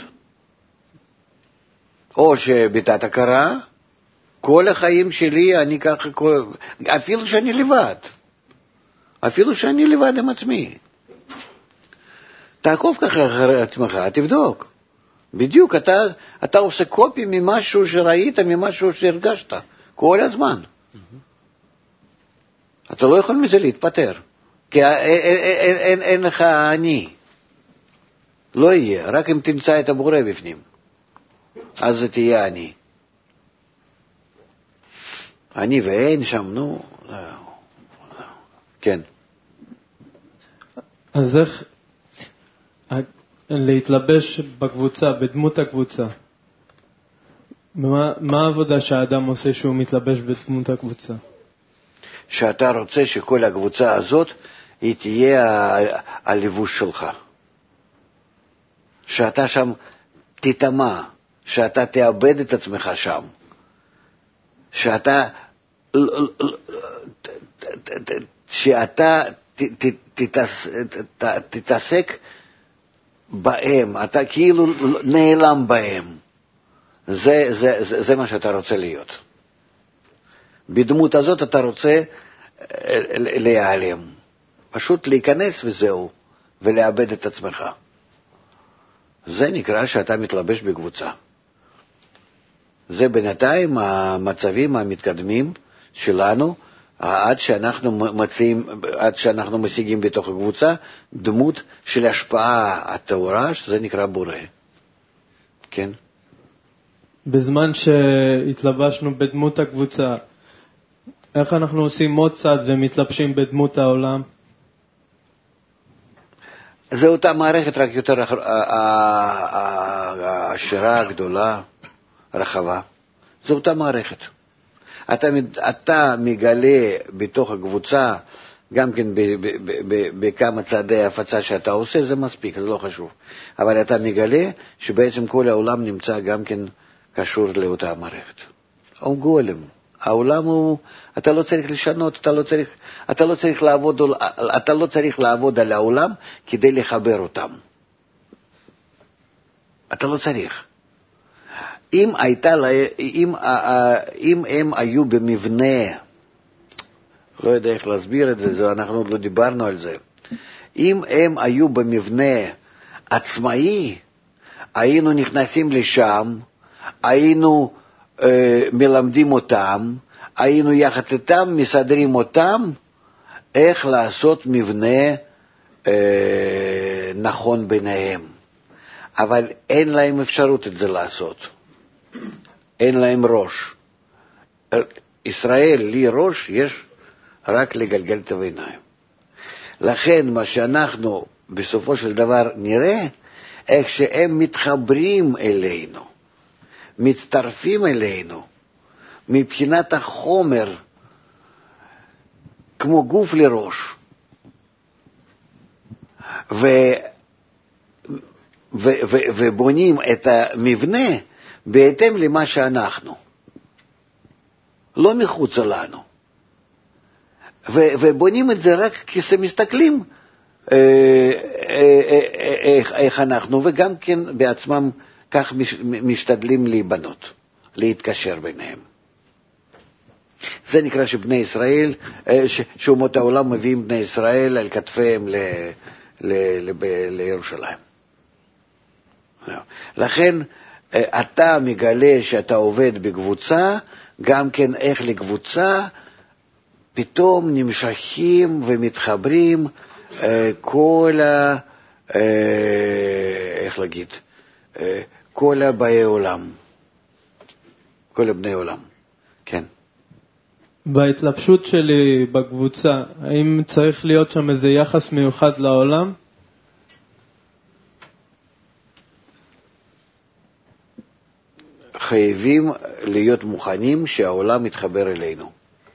או שבתת הכרה, כל החיים שלי אני ככה, אפילו שאני לבד, אפילו שאני לבד עם עצמי. תעקוב ככה אחרי עצמך, תבדוק. בדיוק, אתה, אתה עושה קופי ממשהו שראית, ממשהו שהרגשת, כל הזמן. אתה לא יכול מזה להתפטר, כי אין, אין, אין, אין לך אני. לא יהיה, רק אם תמצא את הבורא בפנים. אז זה תהיה אני. אני ואין שם, נו. כן. אז איך להתלבש בקבוצה, בדמות הקבוצה? מה, מה העבודה שהאדם עושה שהוא מתלבש בדמות הקבוצה? שאתה רוצה שכל הקבוצה הזאת היא תהיה הלבוש שלך. שאתה שם תתאמה, שאתה תאבד את עצמך שם. שאתה שאתה תתעסק בהם, אתה כאילו נעלם בהם. זה, זה, זה, זה מה שאתה רוצה להיות. בדמות הזאת אתה רוצה להיעלם. פשוט להיכנס וזהו, ולאבד את עצמך. זה נקרא שאתה מתלבש בקבוצה. זה בינתיים המצבים המתקדמים שלנו, עד שאנחנו מציעים, עד שאנחנו משיגים בתוך הקבוצה דמות של השפעה התאורה, שזה נקרא בורא. כן? בזמן שהתלבשנו בדמות הקבוצה, איך אנחנו עושים עוד צד ומתלבשים בדמות העולם? זה אותה מערכת, רק יותר עשירה, גדולה, רחבה. זה אותה מערכת. אתה, אתה מגלה בתוך הקבוצה, גם כן בכמה צעדי הפצה שאתה עושה, זה מספיק, זה לא חשוב. אבל אתה מגלה שבעצם כל העולם נמצא גם כן קשור לאותה מערכת. הוא גולם. העולם הוא, אתה לא צריך לשנות, אתה לא צריך, אתה לא צריך לעבוד, אתה לא צריך לעבוד על העולם כדי לחבר אותם. אתה לא צריך. אם הייתה, אם, אם הם היו במבנה, לא יודע איך להסביר את זה, זה אנחנו עוד לא דיברנו על זה. אם הם היו במבנה עצמאי, היינו נכנסים לשם, היינו אה, מלמדים אותם, היינו יחד איתם, מסדרים אותם, איך לעשות מבנה אה, נכון ביניהם. אבל אין להם אפשרות את זה לעשות. אין להם ראש. ישראל, לי ראש, יש רק לגלגל את העיניים. לכן מה שאנחנו בסופו של דבר נראה, איך שהם מתחברים אלינו, מצטרפים אלינו, מבחינת החומר, כמו גוף לראש. ו- ו- ובונים את המבנה בהתאם למה שאנחנו, לא מחוץ לנו. ו- ובונים את זה רק כשמסתכלים אה, אה, אה, איך, איך אנחנו, וגם כן בעצמם כך מש- משתדלים להיבנות, להתקשר ביניהם. זה נקרא שבני ישראל, ש- שאומות העולם מביאים בני ישראל על כתפיהם ל- ל- ל- לירושלים. לכן אתה מגלה שאתה עובד בקבוצה, גם כן איך לקבוצה פתאום נמשכים ומתחברים כל ה... איך להגיד? כל הבאי עולם, כל הבני עולם. כן. בהתלבשות שלי בקבוצה, האם צריך להיות שם איזה יחס מיוחד לעולם? חייבים להיות מוכנים שהעולם מתחבר אלינו.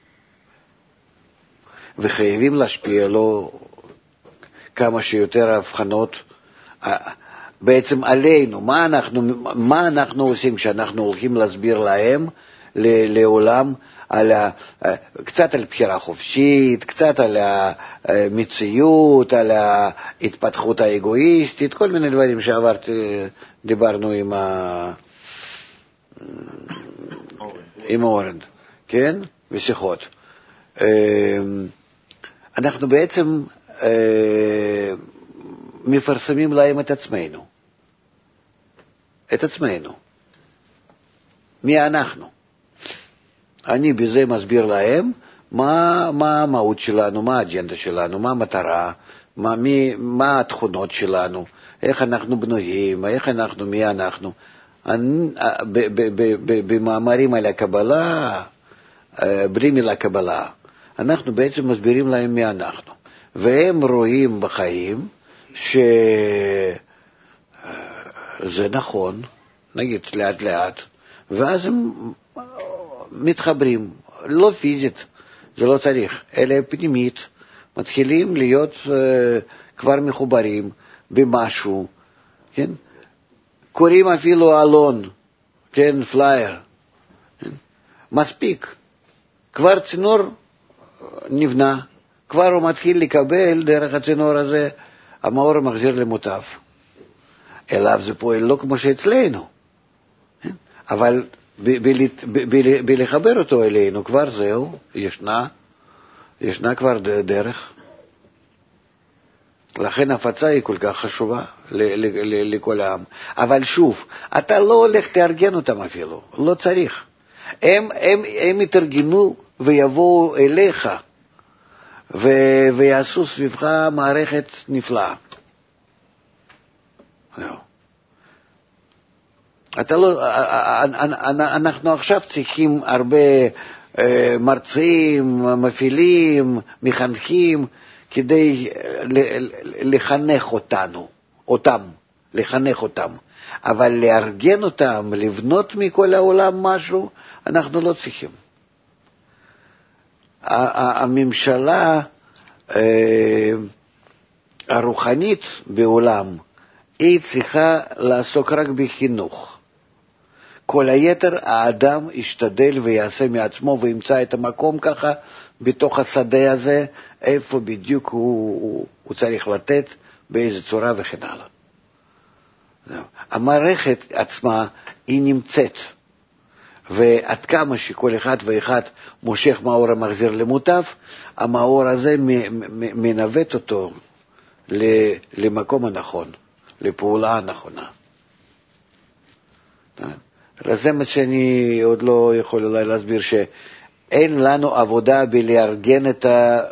וחייבים להשפיע לו כמה שיותר הבחנות בעצם עלינו. מה אנחנו, מה אנחנו עושים כשאנחנו הולכים להסביר להם, לעולם, על ה, קצת על בחירה חופשית, קצת על המציאות, על ההתפתחות האגואיסטית, כל מיני דברים שעברתי, דיברנו עם ה... עם אורן, כן? ושיחות. אנחנו בעצם מפרסמים להם את עצמנו. את עצמנו. מי אנחנו? אני בזה מסביר להם מה, מה המהות שלנו, מה האג'נדה שלנו, מה המטרה, מה, מי, מה התכונות שלנו, איך אנחנו בנויים, איך אנחנו, מי אנחנו. במאמרים על הקבלה, בלי מילה קבלה, אנחנו בעצם מסבירים להם מי אנחנו. והם רואים בחיים שזה נכון, נגיד לאט לאט, ואז הם מתחברים, לא פיזית, זה לא צריך, אלא פנימית, מתחילים להיות uh, כבר מחוברים במשהו, כן? קוראים אפילו אלון, כן, פלייר, כן? מספיק, כבר צינור נבנה, כבר הוא מתחיל לקבל דרך הצינור הזה, המאור מחזיר למוטב. אליו זה פועל לא כמו שאצלנו, כן? אבל בלחבר אותו אלינו כבר זהו, ישנה, ישנה כבר דרך. לכן הפצה היא כל כך חשובה לכל העם. אבל שוב, אתה לא הולך תארגן אותם אפילו, לא צריך. הם, הם, הם יתארגנו ויבואו אליך ו- ויעשו סביבך מערכת נפלאה. אתה לא, אנחנו עכשיו צריכים הרבה מרצים, מפעילים, מחנכים, כדי לחנך אותנו, אותם, לחנך אותם. אבל לארגן אותם, לבנות מכל העולם משהו, אנחנו לא צריכים. הממשלה הרוחנית בעולם, היא צריכה לעסוק רק בחינוך. כל היתר, האדם ישתדל ויעשה מעצמו וימצא את המקום ככה בתוך השדה הזה, איפה בדיוק הוא, הוא, הוא צריך לתת, באיזה צורה וכן הלאה. המערכת עצמה היא נמצאת, ועד כמה שכל אחד ואחד מושך מאור המחזיר למוטב, המאור הזה מנווט אותו למקום הנכון, לפעולה הנכונה. לזה מה שאני עוד לא יכול אולי להסביר, שאין לנו עבודה בלארגן את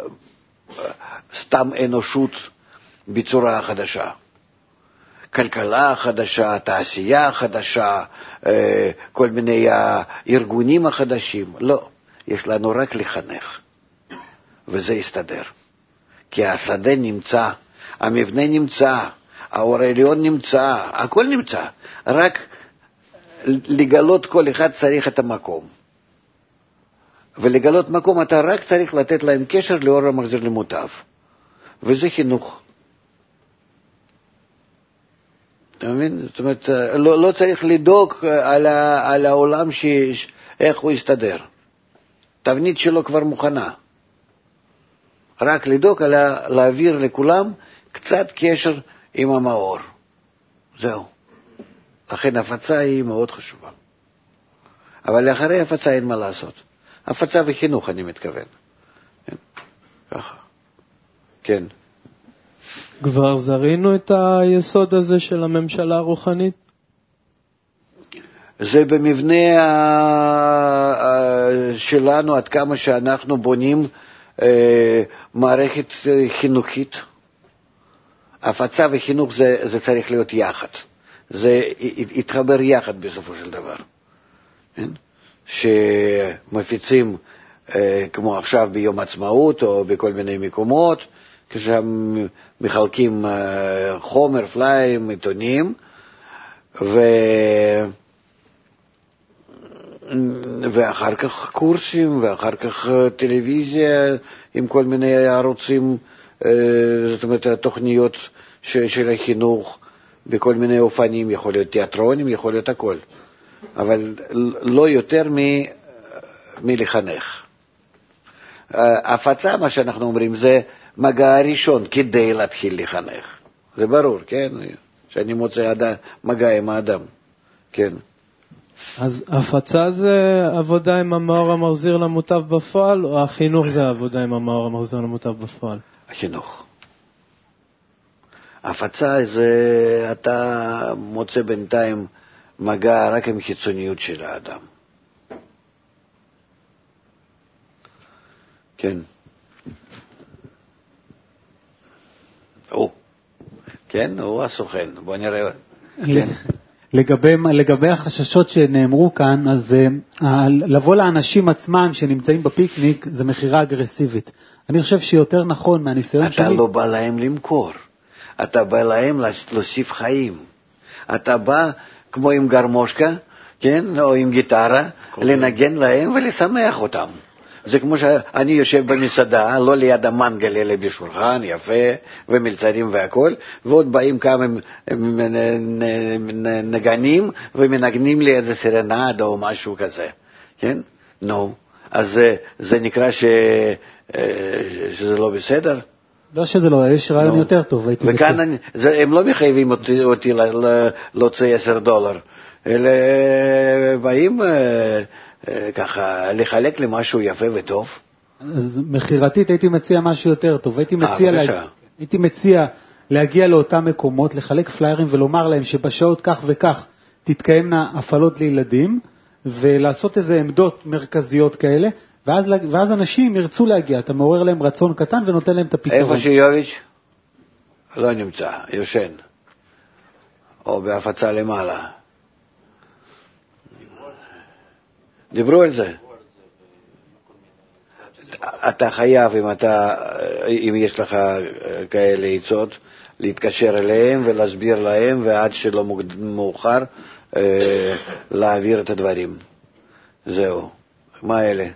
סתם אנושות בצורה חדשה. כלכלה חדשה, תעשייה חדשה, כל מיני ארגונים החדשים. לא, יש לנו רק לחנך, וזה יסתדר. כי השדה נמצא, המבנה נמצא, האור העליון נמצא, הכל נמצא. רק לגלות כל אחד צריך את המקום. ולגלות מקום אתה רק צריך לתת להם קשר לאור המחזיר למוטב. וזה חינוך. אתה מבין? זאת אומרת, לא, לא צריך לדאוג על, ה, על העולם ש, איך הוא יסתדר. תבנית שלו כבר מוכנה. רק לדאוג על ה, להעביר לכולם קצת קשר עם המאור. זהו. לכן הפצה היא מאוד חשובה. אבל לאחרי הפצה אין מה לעשות. הפצה וחינוך אני מתכוון. כן. ככה. כן. כבר זרינו את היסוד הזה של הממשלה הרוחנית? זה במבנה שלנו, עד כמה שאנחנו בונים מערכת חינוכית. הפצה וחינוך זה, זה צריך להיות יחד. זה יתחבר יחד בסופו של דבר. כן? שמפיצים כמו עכשיו ביום עצמאות או בכל מיני מקומות, כשהם מחלקים חומר, פליירים, עיתונים, ו... ואחר כך קורסים, ואחר כך טלוויזיה עם כל מיני ערוצים, זאת אומרת, תוכניות של החינוך בכל מיני אופנים, יכול להיות תיאטרונים, יכול להיות הכל. אבל לא יותר מ... מלחנך. הפצה, מה שאנחנו אומרים, זה מגע הראשון כדי להתחיל לחנך. זה ברור, כן? שאני מוצא אדם, מגע עם האדם, כן. אז הפצה זה עבודה עם המאור המחזיר למוטב בפועל, או החינוך זה עבודה עם המאור המחזיר למוטב בפועל? החינוך. הפצה זה, אתה מוצא בינתיים מגע רק עם חיצוניות של האדם. כן. הוא. כן, הוא הסוכן. בוא נראה. כן. לגבי, לגבי החששות שנאמרו כאן, אז uh, לבוא לאנשים עצמם שנמצאים בפיקניק זה מחירה אגרסיבית. אני חושב שיותר נכון מהניסיון אתה שלי... אתה לא בא להם למכור. אתה בא להם להוסיף חיים. אתה בא כמו עם גרמושקה, כן, או עם גיטרה, לנגן להם ולשמח אותם. זה כמו שאני יושב במסעדה, לא ליד המנגל, אלא בשולחן, יפה, ומלצרים והכל, ועוד באים כמה נגנים, ומנגנים לי איזה סרנד או משהו כזה, כן? נו, אז זה, זה נקרא ש, שזה לא בסדר? לא שזה לא, יש רעיון יותר טוב. וכאן אני, זה, הם לא מחייבים אותי, אותי להוציא עשר דולר, אלא באים... ככה, לחלק למשהו יפה וטוב. אז מחירתית הייתי מציע משהו יותר טוב. הייתי מציע, לה... הייתי מציע להגיע לאותם מקומות, לחלק פליירים ולומר להם שבשעות כך וכך תתקיימנה הפעלות לילדים, ולעשות איזה עמדות מרכזיות כאלה, ואז, ואז אנשים ירצו להגיע. אתה מעורר להם רצון קטן ונותן להם את הפתרון. איפה שיוביץ'? לא נמצא, יושן. או בהפצה למעלה. דיברו על זה. אתה חייב, אם אתה, אם יש לך כאלה עצות, להתקשר אליהם ולהסביר להם, ועד שלא מאוחר, להעביר את הדברים. זהו. מה אלה?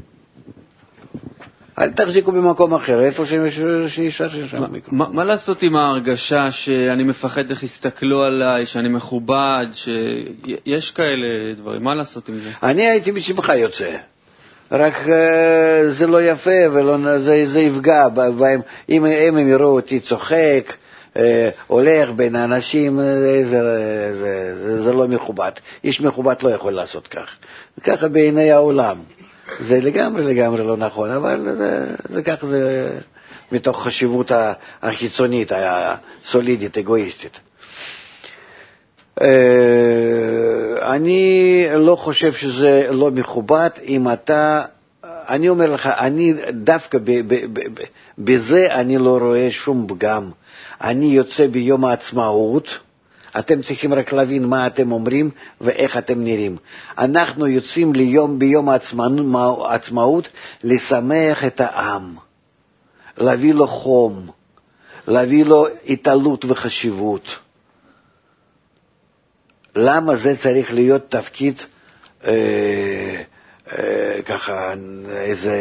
אל תחזיקו במקום אחר, איפה שישר שישר. מה לעשות עם ההרגשה שאני מפחד איך יסתכלו עליי, שאני מכובד, שיש כאלה דברים, מה לעשות עם זה? אני הייתי בשמחה יוצא, רק זה לא יפה וזה יפגע בהם. אם הם יראו אותי צוחק, הולך בין האנשים, זה לא מכובד. איש מכובד לא יכול לעשות כך. ככה בעיני העולם. זה לגמרי לגמרי לא נכון, אבל זה, זה כך, זה מתוך חשיבות החיצונית, הסולידית, אגואיסטית. אני לא חושב שזה לא מכובד אם אתה, אני אומר לך, אני דווקא ב, ב, ב, ב, בזה אני לא רואה שום פגם. אני יוצא ביום העצמאות, אתם צריכים רק להבין מה אתם אומרים ואיך אתם נראים. אנחנו יוצאים ליום, ביום העצמאות לשמח את העם, להביא לו חום, להביא לו התעלות וחשיבות. למה זה צריך להיות תפקיד אה, אה, ככה איזה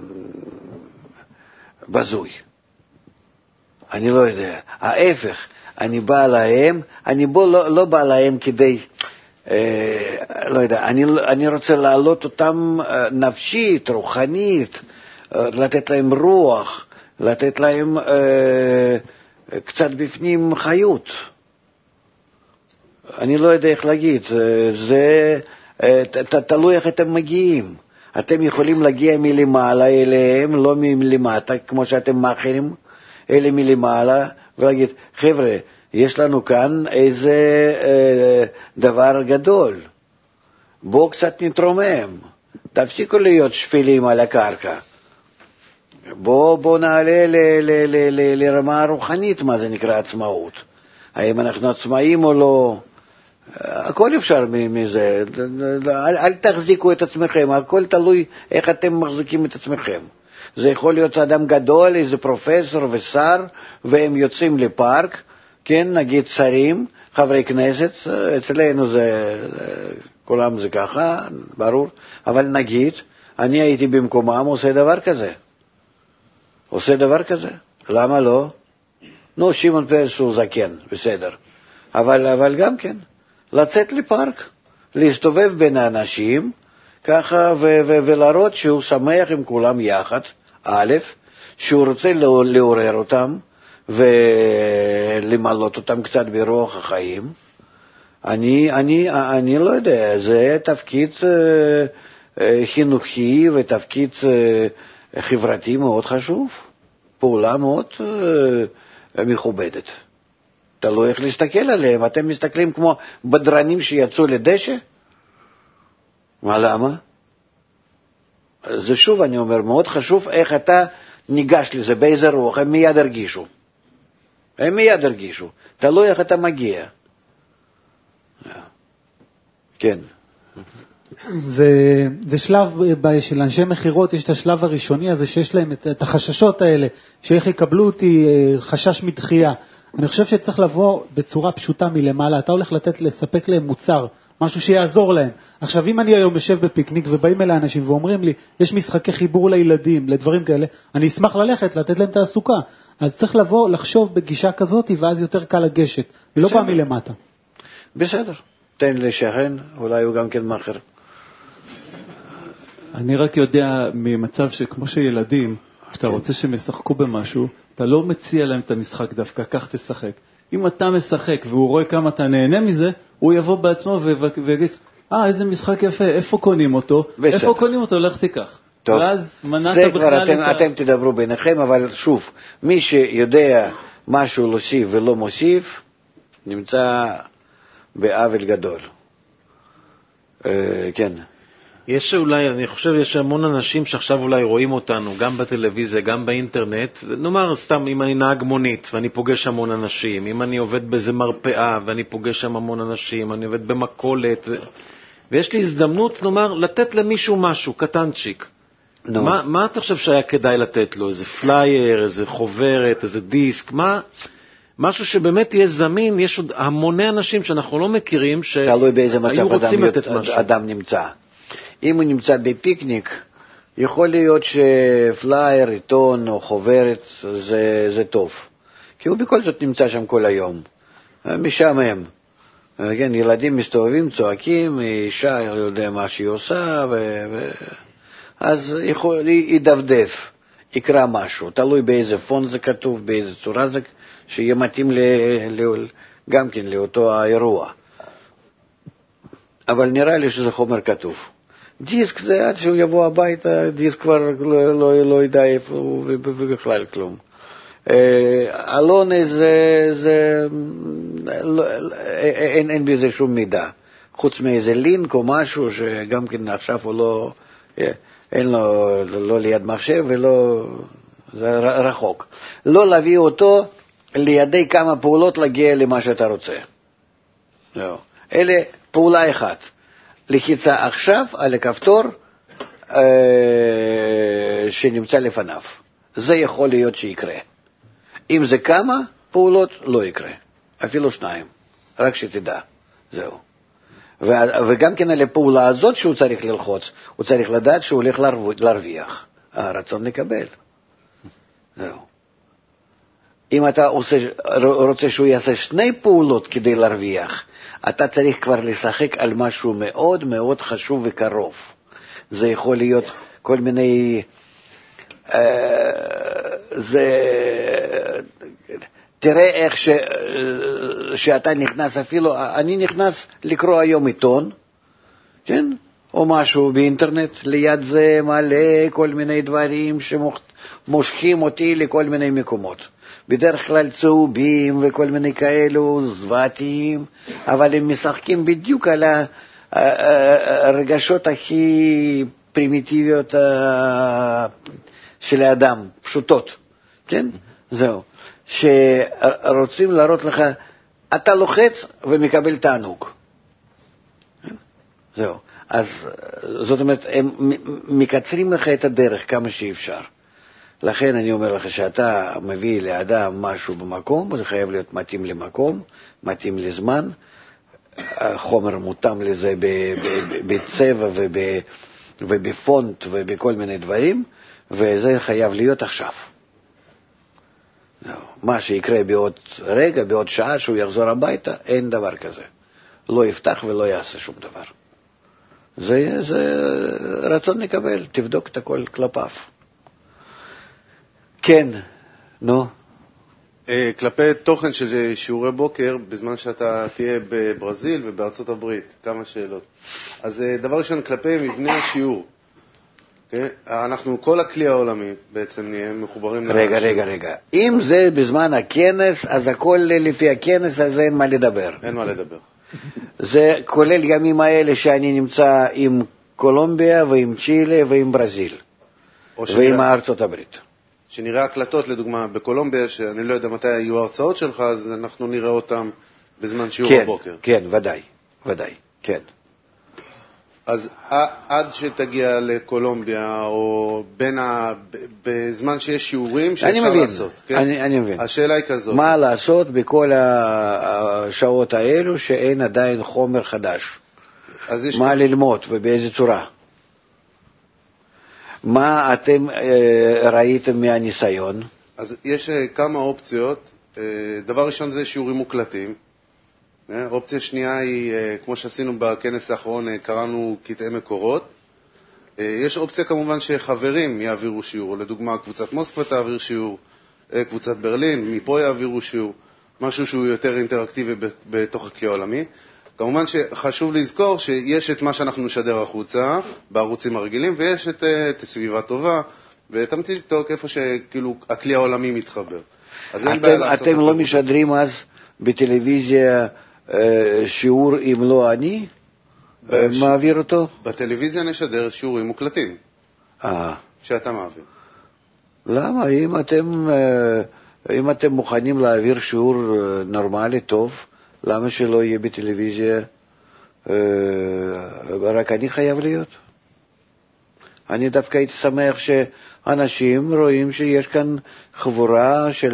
בזוי? אני לא יודע. ההפך, אני בא להם, אני בוא, לא, לא בא להם כדי, אה, לא יודע, אני, אני רוצה להעלות אותם אה, נפשית, רוחנית, אה, לתת להם רוח, לתת להם אה, קצת בפנים חיות. אני לא יודע איך להגיד, זה, זה אה, ת, ת, תלוי איך אתם מגיעים. אתם יכולים להגיע מלמעלה אליהם, לא מלמטה, כמו שאתם מאחרים, אלא מלמעלה, ולהגיד, חבר'ה, יש לנו כאן איזה אה, דבר גדול, בואו קצת נתרומם, תפסיקו להיות שפלים על הקרקע, בואו בוא נעלה ל, ל, ל, ל, לרמה הרוחנית, מה זה נקרא עצמאות, האם אנחנו עצמאים או לא, הכל אפשר מזה, אל, אל תחזיקו את עצמכם, הכל תלוי איך אתם מחזיקים את עצמכם. זה יכול להיות אדם גדול, איזה פרופסור ושר, והם יוצאים לפארק, כן, נגיד שרים, חברי כנסת, אצלנו זה, כולם זה ככה, ברור, אבל נגיד, אני הייתי במקומם, עושה דבר כזה. עושה דבר כזה, למה לא? נו, שמעון פרס הוא זקן, בסדר. אבל, אבל גם כן, לצאת לפארק, להסתובב בין האנשים, ככה, ו- ו- ולהראות שהוא שמח עם כולם יחד, א', שהוא רוצה לעורר אותם, ולמלות אותם קצת ברוח החיים. אני, אני, אני לא יודע, זה תפקיד אה, חינוכי ותפקיד אה, חברתי מאוד חשוב, פעולה מאוד אה, מכובדת. תלוי איך להסתכל עליהם, אתם מסתכלים כמו בדרנים שיצאו לדשא? מה, למה? זה שוב אני אומר, מאוד חשוב איך אתה ניגש לזה, באיזה רוח, הם מיד הרגישו. הם מיד הרגישו, תלוי איך אתה מגיע. כן. זה, זה שלב של אנשי מחירות, יש את השלב הראשוני הזה שיש להם את, את החששות האלה, שאיך יקבלו אותי, חשש מדחייה. אני חושב שצריך לבוא בצורה פשוטה מלמעלה, אתה הולך לתת, לספק להם מוצר, משהו שיעזור להם. עכשיו, אם אני היום יושב בפיקניק ובאים אל האנשים ואומרים לי, יש משחקי חיבור לילדים, לדברים כאלה, אני אשמח ללכת, לתת להם תעסוקה. אז צריך לבוא, לחשוב בגישה כזאת, ואז יותר קל לגשת, ולא בא מלמטה. בסדר, תן לשכן, אולי הוא גם כן מאחר. אני רק יודע ממצב שכמו שילדים, כשאתה רוצה שהם ישחקו במשהו, אתה לא מציע להם את המשחק דווקא, כך תשחק. אם אתה משחק והוא רואה כמה אתה נהנה מזה, הוא יבוא בעצמו ויגיד, אה, איזה משחק יפה, איפה קונים אותו? בסדר. איפה קונים אותו? לך תיקח. טוב. ואז מנעת זה כבר בכלל אתם, את ה... אתם תדברו ביניכם, אבל שוב, מי שיודע משהו להוסיף ולא מוסיף, נמצא בעוול גדול. אה, כן. יש אולי, אני חושב, יש המון אנשים שעכשיו אולי רואים אותנו, גם בטלוויזיה, גם באינטרנט, נאמר סתם, אם אני נהג מונית ואני פוגש המון אנשים, אם אני עובד באיזה מרפאה ואני פוגש שם המון אנשים, אני עובד במקולת, ו... ויש לי הזדמנות, נאמר, לתת למישהו משהו, קטנצ'יק. No. מה, מה אתה חושב שהיה כדאי לתת לו? איזה פלייר, איזה חוברת, איזה דיסק, מה... משהו שבאמת יהיה זמין, יש עוד המוני אנשים שאנחנו לא מכירים, שהיו רוצים לתת משהו. אדם נמצא. אם הוא נמצא בפיקניק, יכול להיות שפלייר, עיתון או חוברת זה, זה טוב. כי הוא בכל זאת נמצא שם כל היום. משעמם. כן, ילדים מסתובבים, צועקים, אישה לא יודע מה שהיא עושה, ו... ו... אז יכול, ידפדף, יקרא משהו. תלוי באיזה פון זה כתוב, באיזה צורה זה, שיהיה מתאים ל... ל... גם כן לאותו האירוע. אבל נראה לי שזה חומר כתוב. דיסק זה עד שהוא יבוא הביתה, דיסק כבר לא, לא, לא ידע איפה הוא ובכלל כלום. אלון זה, זה, לא, אין, אין בזה שום מידע. חוץ מאיזה לינק או משהו שגם כן עכשיו הוא לא, אין לו, לא ליד מחשב ולא, זה רחוק. לא להביא אותו לידי כמה פעולות להגיע למה שאתה רוצה. לא. אלה פעולה אחת. לחיצה עכשיו על הכפתור אה, שנמצא לפניו. זה יכול להיות שיקרה. אם זה כמה פעולות, לא יקרה. אפילו שניים. רק שתדע. זהו. ו- וגם כן על הפעולה הזאת שהוא צריך ללחוץ, הוא צריך לדעת שהוא הולך להרוויח. הרצון לקבל. זהו. אם אתה עושה, רוצה שהוא יעשה שני פעולות כדי להרוויח, אתה צריך כבר לשחק על משהו מאוד מאוד חשוב וקרוב. זה יכול להיות כל מיני... זה... תראה איך ש... שאתה נכנס, אפילו אני נכנס לקרוא היום עיתון, כן? או משהו באינטרנט, ליד זה מלא כל מיני דברים שמושכים אותי לכל מיני מקומות. בדרך כלל צהובים וכל מיני כאלו זוועתיים, אבל הם משחקים בדיוק על הרגשות הכי פרימיטיביות של האדם, פשוטות, כן? זהו. שרוצים להראות לך, אתה לוחץ ומקבל תענוג. זהו. אז זאת אומרת, הם מקצרים לך את הדרך כמה שאפשר. לכן אני אומר לך שאתה מביא לאדם משהו במקום, זה חייב להיות מתאים למקום, מתאים לזמן, החומר מותאם לזה בצבע ובפונט ובכל מיני דברים, וזה חייב להיות עכשיו. מה שיקרה בעוד רגע, בעוד שעה שהוא יחזור הביתה, אין דבר כזה. לא יפתח ולא יעשה שום דבר. זה, זה רצון לקבל, תבדוק את הכל כלפיו. כן, נו. כלפי תוכן של שיעורי בוקר, בזמן שאתה תהיה בברזיל ובארצות הברית, כמה שאלות. אז דבר ראשון, כלפי מבנה השיעור. אנחנו, כל הכלי העולמי בעצם נהיה מחוברים... רגע, רגע, רגע. אם זה בזמן הכנס, אז הכל לפי הכנס, אז אין מה לדבר. אין מה לדבר. זה כולל ימים האלה שאני נמצא עם קולומביה ועם צ'ילה ועם ברזיל. ועם ארצות הברית. שנראה הקלטות, לדוגמה, בקולומביה, שאני לא יודע מתי יהיו ההרצאות שלך, אז אנחנו נראה אותם בזמן שיעור כן, הבוקר. כן, ודאי, ודאי, כן. אז עד שתגיע לקולומביה, או בין ה... בזמן שיש שיעורים שאפשר לעשות. כן? אני, אני מבין. השאלה היא כזאת. מה לעשות בכל השעות האלו שאין עדיין חומר חדש? מה כאן... ללמוד ובאיזה צורה? מה אתם ראיתם מהניסיון? אז יש כמה אופציות. דבר ראשון זה שיעורים מוקלטים. אופציה שנייה היא, כמו שעשינו בכנס האחרון, קראנו קטעי מקורות. יש אופציה כמובן שחברים יעבירו שיעור, לדוגמה קבוצת מוסקבה תעביר שיעור, קבוצת ברלין, מפה יעבירו שיעור, משהו שהוא יותר אינטראקטיבי בתוך הכלי העולמי. כמובן שחשוב לזכור שיש את מה שאנחנו נשדר החוצה בערוצים הרגילים, ויש את, את סביבה טובה, ותמציא לבדוק איפה שכאילו הכלי העולמי מתחבר. אז אין בעיה לעשות את זה. אתם לא משדרים אז בטלוויזיה שיעור אם לא אני מעביר אותו? בטלוויזיה נשדר שיעורים מוקלטים שאתה מעביר. למה? אם אתם, אם אתם מוכנים להעביר שיעור נורמלי טוב, למה שלא יהיה בטלוויזיה רק אני חייב להיות? אני דווקא הייתי שמח שאנשים רואים שיש כאן חבורה של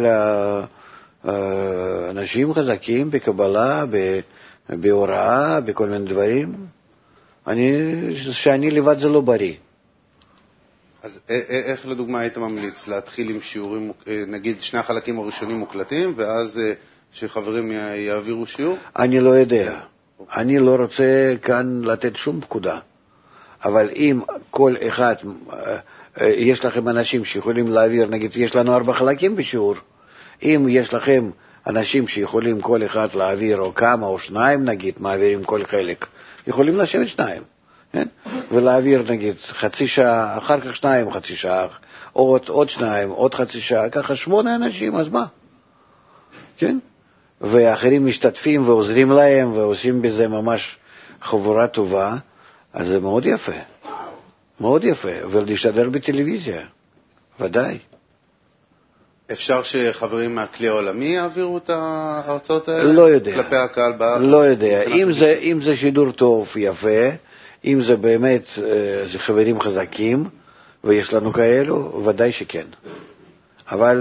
אנשים חזקים בקבלה, בהוראה, בכל מיני דברים. אני, שאני לבד זה לא בריא. אז איך לדוגמה היית ממליץ להתחיל עם שיעורים, נגיד שני החלקים הראשונים מוקלטים, ואז שחברים יעבירו שיעור? אני לא יודע. אני לא רוצה כאן לתת שום פקודה. אבל אם כל אחד, יש לכם אנשים שיכולים להעביר, נגיד יש לנו ארבע חלקים בשיעור, אם יש לכם אנשים שיכולים כל אחד להעביר, או כמה או שניים נגיד, מעבירים כל חלק, יכולים לשבת שניים, כן? ולהעביר נגיד חצי שעה, אחר כך שניים, חצי שעה, עוד, עוד שניים, עוד חצי שעה, ככה שמונה אנשים, אז מה? כן? ואחרים משתתפים ועוזרים להם ועושים בזה ממש חבורה טובה, אז זה מאוד יפה, מאוד יפה, ולהשתדר בטלוויזיה, ודאי. אפשר שחברים מהכלי העולמי יעבירו את ההרצאות האלה? לא יודע. כלפי הקהל בארץ? לא יודע. אם זה, אם זה שידור טוב, יפה, אם זה באמת, זה חברים חזקים, ויש לנו כאלו, ודאי שכן. אבל,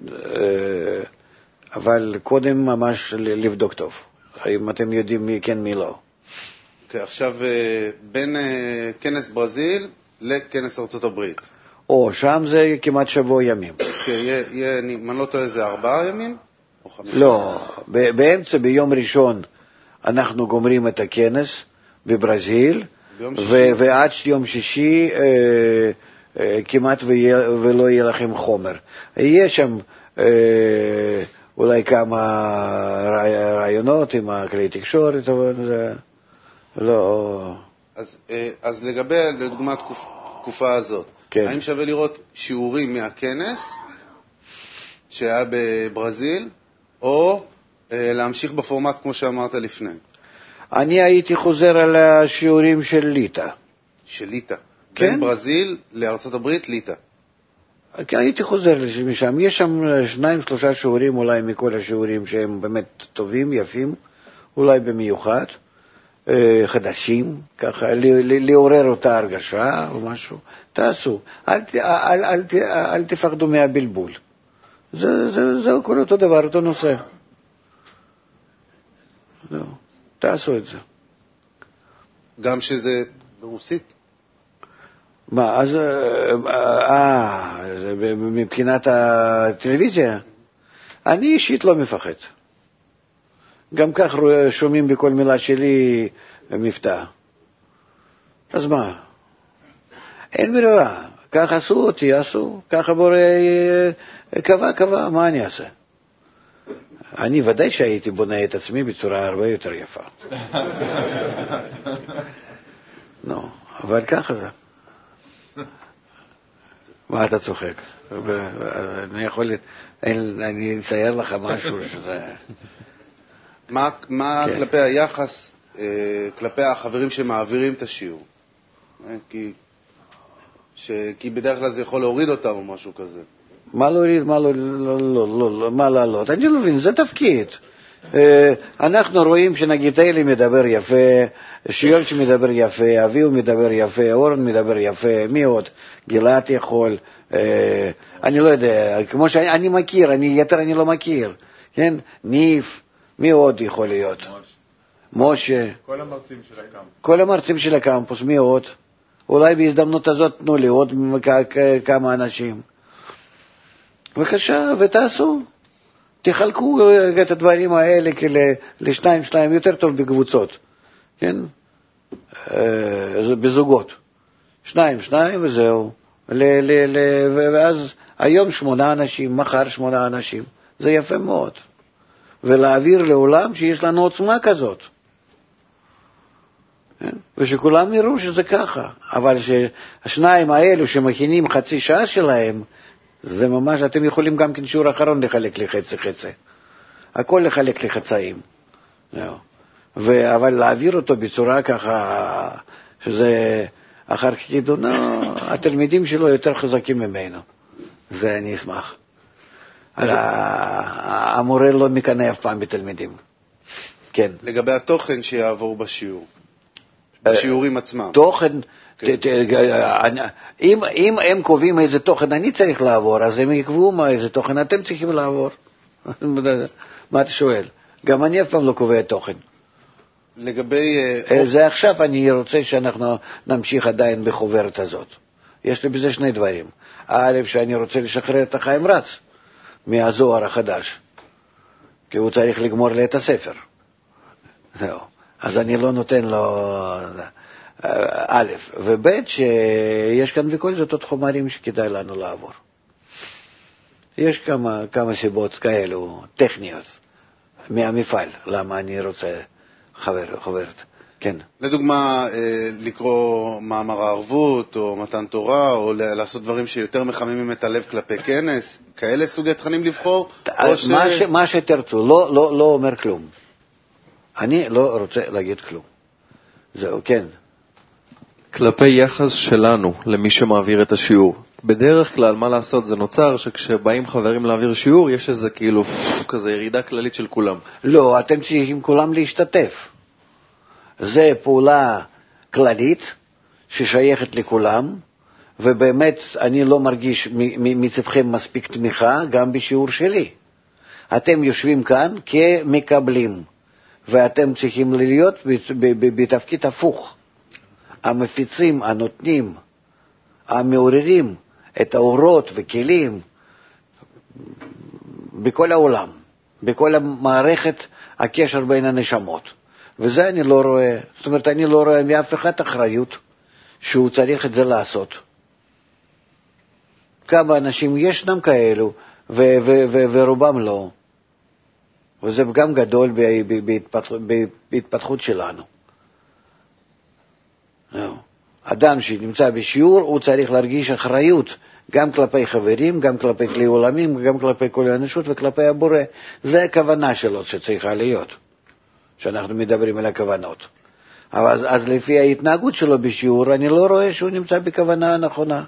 אבל קודם ממש לבדוק טוב. האם אתם יודעים מי כן, מי לא. Okay, עכשיו, בין כנס ברזיל לכנס ארצות הברית. או, שם זה כמעט שבוע ימים. יהיה, אני לא טועה, איזה ארבעה ימים? לא, באמצע, ביום ראשון אנחנו גומרים את הכנס בברזיל, ועד יום שישי כמעט ולא יהיה לכם חומר. יהיה שם אולי כמה רעיונות עם הכלי תקשורת, אבל זה לא... אז, אז לגבי, לדוגמה, התקופה הזאת, כן. האם שווה לראות שיעורים מהכנס שהיה בברזיל, או להמשיך בפורמט כמו שאמרת לפני? אני הייתי חוזר על השיעורים של ליטא. של ליטא? כן. בין ברזיל לארצות הברית, ליטא. הייתי חוזר משם. יש שם שניים, שלושה שיעורים אולי מכל השיעורים שהם באמת טובים, יפים, אולי במיוחד, חדשים, ככה, לעורר אותה הרגשה או משהו. תעשו. אל, אל, אל, אל, אל תפחדו מהבלבול. זה, זה, זה כל אותו דבר, אותו נושא. לא, תעשו את זה. גם שזה ברוסית? מה, אז, אה, מבחינת הטלוויזיה, אני אישית לא מפחד. גם כך שומעים בכל מילה שלי מבטא. אז מה? אין ברירה. כך עשו אותי, עשו. ככה בורא קבע, קבע, מה אני אעשה? אני ודאי שהייתי בונה את עצמי בצורה הרבה יותר יפה. נו, אבל ככה זה. מה אתה צוחק? אני יכול, אני אצייר לך משהו שזה... מה, מה כן. כלפי היחס, כלפי החברים שמעבירים את השיעור? כי, ש, כי בדרך כלל זה יכול להוריד אותם או משהו כזה. מה להוריד, מה לא, לא, לא, לא, לא, מה לעלות? אני לא מבין, זה תפקיד. אנחנו רואים שנגיד אלי מדבר יפה, שיולש מדבר יפה, אביהו מדבר יפה, אורן מדבר יפה, מי עוד? גלעד יכול, אני לא יודע, כמו שאני מכיר, אני יותר אני לא מכיר, כן? ניף, מי עוד יכול להיות? משה. כל המרצים של הקמפוס. כל המרצים של הקמפוס, מי עוד? אולי בהזדמנות הזאת תנו לי עוד כמה אנשים. בבקשה, ותעשו. תחלקו את הדברים האלה לשניים, שניים, יותר טוב בקבוצות. כן? בזוגות. שניים, שניים וזהו. ואז היום שמונה אנשים, מחר שמונה אנשים. זה יפה מאוד. ולהעביר לעולם שיש לנו עוצמה כזאת. ושכולם יראו שזה ככה. אבל שהשניים האלו שמכינים חצי שעה שלהם, זה ממש, אתם יכולים גם כן שיעור אחרון לחלק לחצי חצי. הכל לחלק לחצאים. ו- אבל להעביר אותו בצורה ככה, שזה אחר כך ידעו, לא, התלמידים שלו יותר חזקים ממנו. זה אני אשמח. המורה לא מקנה אף פעם בתלמידים. כן. לגבי התוכן שיעבור בשיעור, בשיעורים עצמם. תוכן, אם הם קובעים איזה תוכן אני צריך לעבור, אז הם יקבעו מה איזה תוכן אתם צריכים לעבור. מה אתה שואל? גם אני אף פעם לא קובע תוכן. לגבי... זה עכשיו אני רוצה שאנחנו נמשיך עדיין בחוברת הזאת. יש לי בזה שני דברים. א', שאני רוצה לשחרר את החיים רץ מהזוהר החדש, כי הוא צריך לגמור לי את הספר. זהו. אז אני לא נותן לו א', וב', שיש כאן בכל זאת עוד חומרים שכדאי לנו לעבור. יש כמה, כמה סיבות כאלו טכניות מהמפעל, למה אני רוצה חבר, חוברת. כן. לדוגמה, לקרוא מאמר הערבות, או מתן תורה, או לעשות דברים שיותר מחממים את הלב כלפי כנס, כאלה סוגי תכנים לבחור? מה, ש... ש... מה שתרצו, לא, לא, לא אומר כלום. אני לא רוצה להגיד כלום. זהו, כן. כלפי יחס שלנו למי שמעביר את השיעור. בדרך כלל, מה לעשות, זה נוצר שכשבאים חברים להעביר שיעור, יש איזה כאילו, כזה ירידה כללית של כולם. לא, אתם צריכים כולם להשתתף. זה פעולה כללית ששייכת לכולם, ובאמת אני לא מרגיש מצדכם מספיק תמיכה גם בשיעור שלי. אתם יושבים כאן כמקבלים, ואתם צריכים להיות בתפקיד הפוך. המפיצים, הנותנים, המעוררים את האורות וכלים בכל העולם, בכל המערכת הקשר בין הנשמות. וזה אני לא רואה, זאת אומרת, אני לא רואה מאף אחד אחריות שהוא צריך את זה לעשות. כמה אנשים ישנם כאלו, ו- ו- ו- ורובם לא. וזה גם גדול בהתפתחות, בהתפתחות שלנו. אדם שנמצא בשיעור, הוא צריך להרגיש אחריות, גם כלפי חברים, גם כלפי כלי עולמים, גם כלפי כל האנושות וכלפי הבורא. זה הכוונה שלו שצריכה להיות, שאנחנו מדברים על הכוונות. אבל אז, אז לפי ההתנהגות שלו בשיעור, אני לא רואה שהוא נמצא בכוונה הנכונה.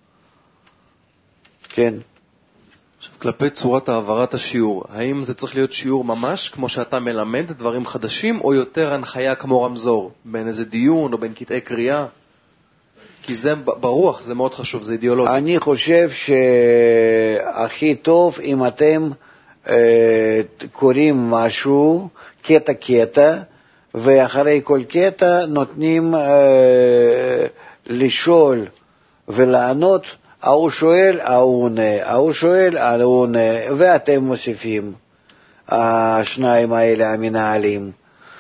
כן. עכשיו, כלפי צורת העברת השיעור, האם זה צריך להיות שיעור ממש, כמו שאתה מלמד דברים חדשים, או יותר הנחיה כמו רמזור, בין איזה דיון או בין קטעי קריאה? כי זה ברוח, זה מאוד חשוב, זה אידיאולוגי. אני חושב שהכי טוב אם אתם אה, קוראים משהו, קטע קטע, ואחרי כל קטע נותנים אה, לשאול ולענות, ההוא שואל, ההוא עונה, ההוא שואל, ההוא עונה, ואתם מוסיפים, השניים האלה המנהלים.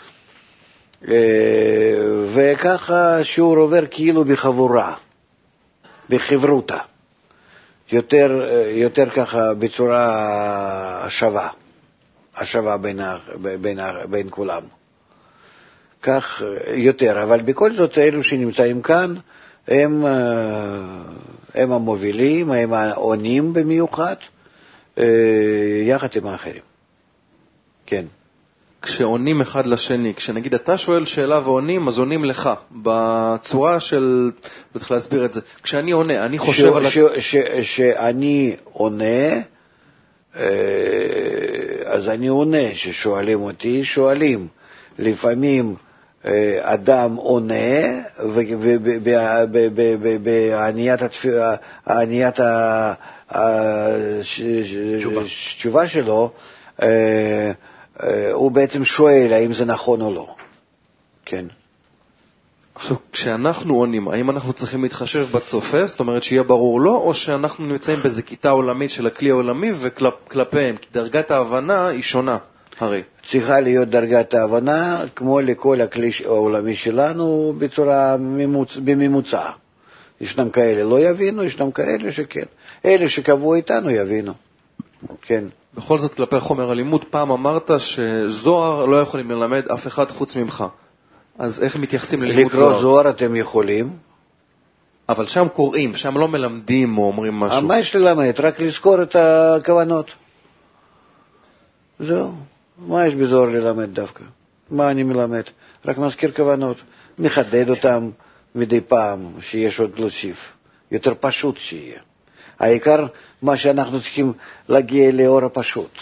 וככה שיעור עובר כאילו בחבורה, בחברותה, יותר, יותר ככה בצורה שווה, השווה בין, בין, בין כולם. כך יותר, אבל בכל זאת אלו שנמצאים כאן, הם, הם המובילים, הם העונים במיוחד, יחד עם האחרים. כן. כשעונים אחד לשני, כשנגיד אתה שואל שאלה ועונים, אז עונים לך, בצורה של, בטח להסביר את זה, כשאני עונה, אני חושב ש, על... ש, ש, שאני עונה, אז אני עונה, ששואלים אותי, שואלים. לפעמים אדם עונה, ובעניית התשובה שלו, הוא בעצם שואל האם זה נכון או לא. כן. עכשיו, כשאנחנו עונים, האם אנחנו צריכים להתחשב בצופה, זאת אומרת שיהיה ברור לו, או שאנחנו נמצאים באיזו כיתה עולמית של הכלי העולמי וכלפיהם, כי דרגת ההבנה היא שונה, הרי. צריכה להיות דרגת ההבנה, כמו לכל הכלי העולמי שלנו, בצורה ממוצ... בממוצע. ישנם כאלה לא יבינו, ישנם כאלה שכן. אלה שקבעו איתנו יבינו. כן. בכל זאת, כלפי חומר הלימוד, פעם אמרת שזוהר לא יכולים ללמד אף אחד חוץ ממך. אז איך מתייחסים ללימוד זוהר? לקרוא זוהר אתם יכולים. אבל שם קוראים, שם לא מלמדים או אומרים משהו. מה יש ללמד? רק לזכור את הכוונות. זהו. מה יש בזוהר ללמד דווקא? מה אני מלמד? רק מזכיר כוונות. מחדד אותם מדי פעם, שיש עוד להוסיף. יותר פשוט שיהיה. העיקר מה שאנחנו צריכים להגיע לאור הפשוט.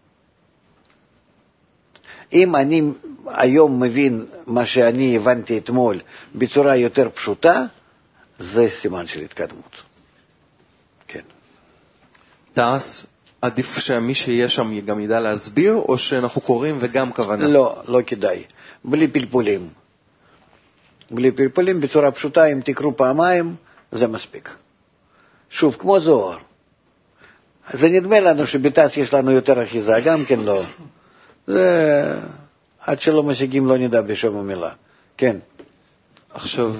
אם אני היום מבין מה שאני הבנתי אתמול בצורה יותר פשוטה, זה סימן של התקדמות. כן. תעש, עדיף שמי שיהיה שם גם ידע להסביר, או שאנחנו קוראים וגם כוונה? לא, לא כדאי. בלי פלפולים. בלי פלפולים, בצורה פשוטה, אם תקראו פעמיים, זה מספיק. שוב, כמו זוהר. זה נדמה לנו שבתעש יש לנו יותר אחיזה, גם כן לא. זה עד שלא משיגים לא נדע בשום המילה. כן. עכשיו,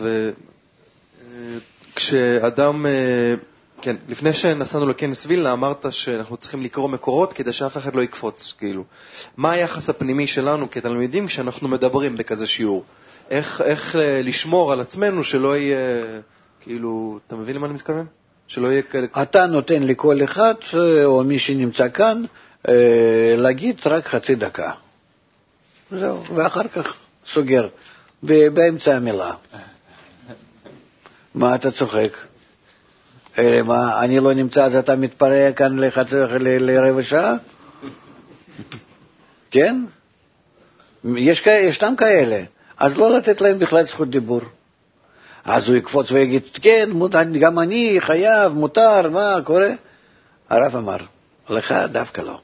כשאדם, כן, לפני שנסענו לכנס וילנה, אמרת שאנחנו צריכים לקרוא מקורות כדי שאף אחד לא יקפוץ, כאילו. מה היחס הפנימי שלנו כתלמידים כשאנחנו מדברים בכזה שיעור? איך, איך לשמור על עצמנו שלא יהיה, כאילו, אתה מבין למה אני מתכוון? שלא יהיה כאלה... אתה נותן לכל אחד, או מי שנמצא כאן, להגיד רק חצי דקה. זהו, ואחר כך סוגר, באמצע המילה. מה אתה צוחק? מה, אני לא נמצא, אז אתה מתפרע כאן לחצי, לרבע שעה? כן? יש, ישנם כאלה. אז לא לתת להם בכלל זכות דיבור. אז הוא יקפוץ ויגיד, כן, גם אני חייב, מותר, מה קורה? הרב אמר, לך דווקא לא.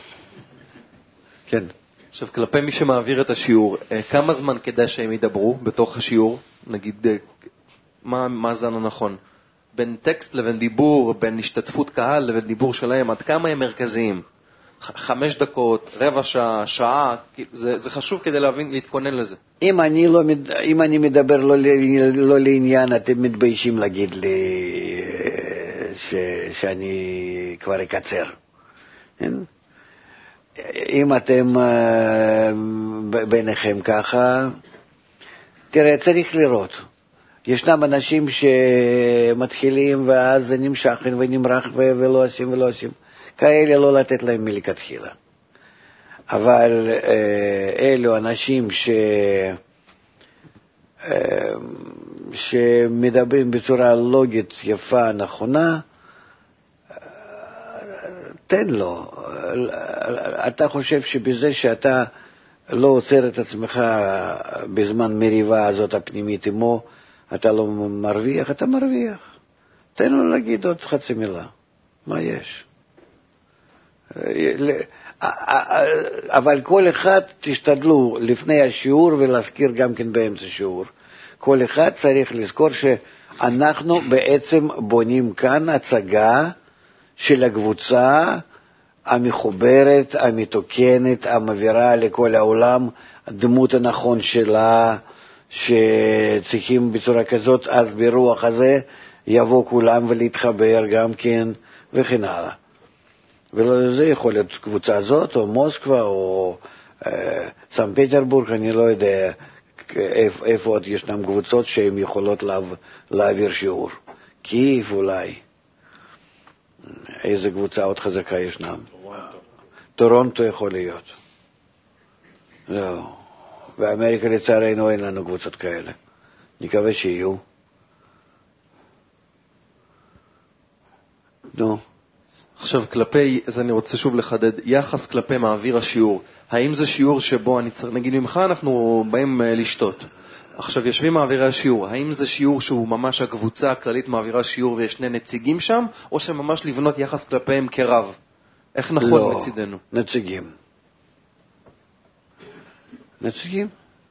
כן. עכשיו, כלפי מי שמעביר את השיעור, כמה זמן כדאי שהם ידברו בתוך השיעור? נגיד, מה, מה הזמן הנכון? בין טקסט לבין דיבור, בין השתתפות קהל לבין דיבור שלהם, עד כמה הם מרכזיים? חמש דקות, רבע שעה, שעה, זה, זה חשוב כדי להבין, להתכונן לזה. אם אני, לא, אם אני מדבר לא, לא לעניין, אתם מתביישים להגיד לי ש, שאני כבר אקצר. אם אתם ביניכם ככה, תראה, צריך לראות. ישנם אנשים שמתחילים ואז זה נמשך ונמרח ולא עושים ולא עושים. כאלה לא לתת להם מלכתחילה. אבל אלו אנשים ש... שמדברים בצורה לוגית יפה, נכונה, תן לו. אתה חושב שבזה שאתה לא עוצר את עצמך בזמן מריבה הזאת הפנימית עמו, אתה לא מרוויח, אתה מרוויח. תן לו להגיד עוד חצי מילה. מה יש? אבל כל אחד תשתדלו לפני השיעור ולהזכיר גם כן באמצע השיעור. כל אחד צריך לזכור שאנחנו בעצם בונים כאן הצגה של הקבוצה המחוברת, המתוקנת, המעבירה לכל העולם דמות הנכון שלה, שצריכים בצורה כזאת, אז ברוח הזה יבוא כולם ולהתחבר גם כן וכן הלאה. וזה יכול להיות קבוצה הזאת, או מוסקבה, או אה, סן פטרבורג, אני לא יודע איפה, איפה עוד ישנם קבוצות שהן יכולות לה, להעביר שיעור. קייב אולי. איזה קבוצה עוד חזקה ישנם? טורונטו. טורונטו יכול להיות. לא. באמריקה לצערנו אין לנו קבוצות כאלה. נקווה שיהיו. נו. עכשיו כלפי, אז אני רוצה שוב לחדד, יחס כלפי מעביר השיעור. האם זה שיעור שבו, אני צריך, נגיד ממך אנחנו באים לשתות. עכשיו יושבים מעבירי השיעור. האם זה שיעור שהוא ממש הקבוצה הכללית מעבירה שיעור ויש שני נציגים שם, או שממש לבנות יחס כלפיהם כרב? איך נכון לא, מצידנו? נציגים. נציגים.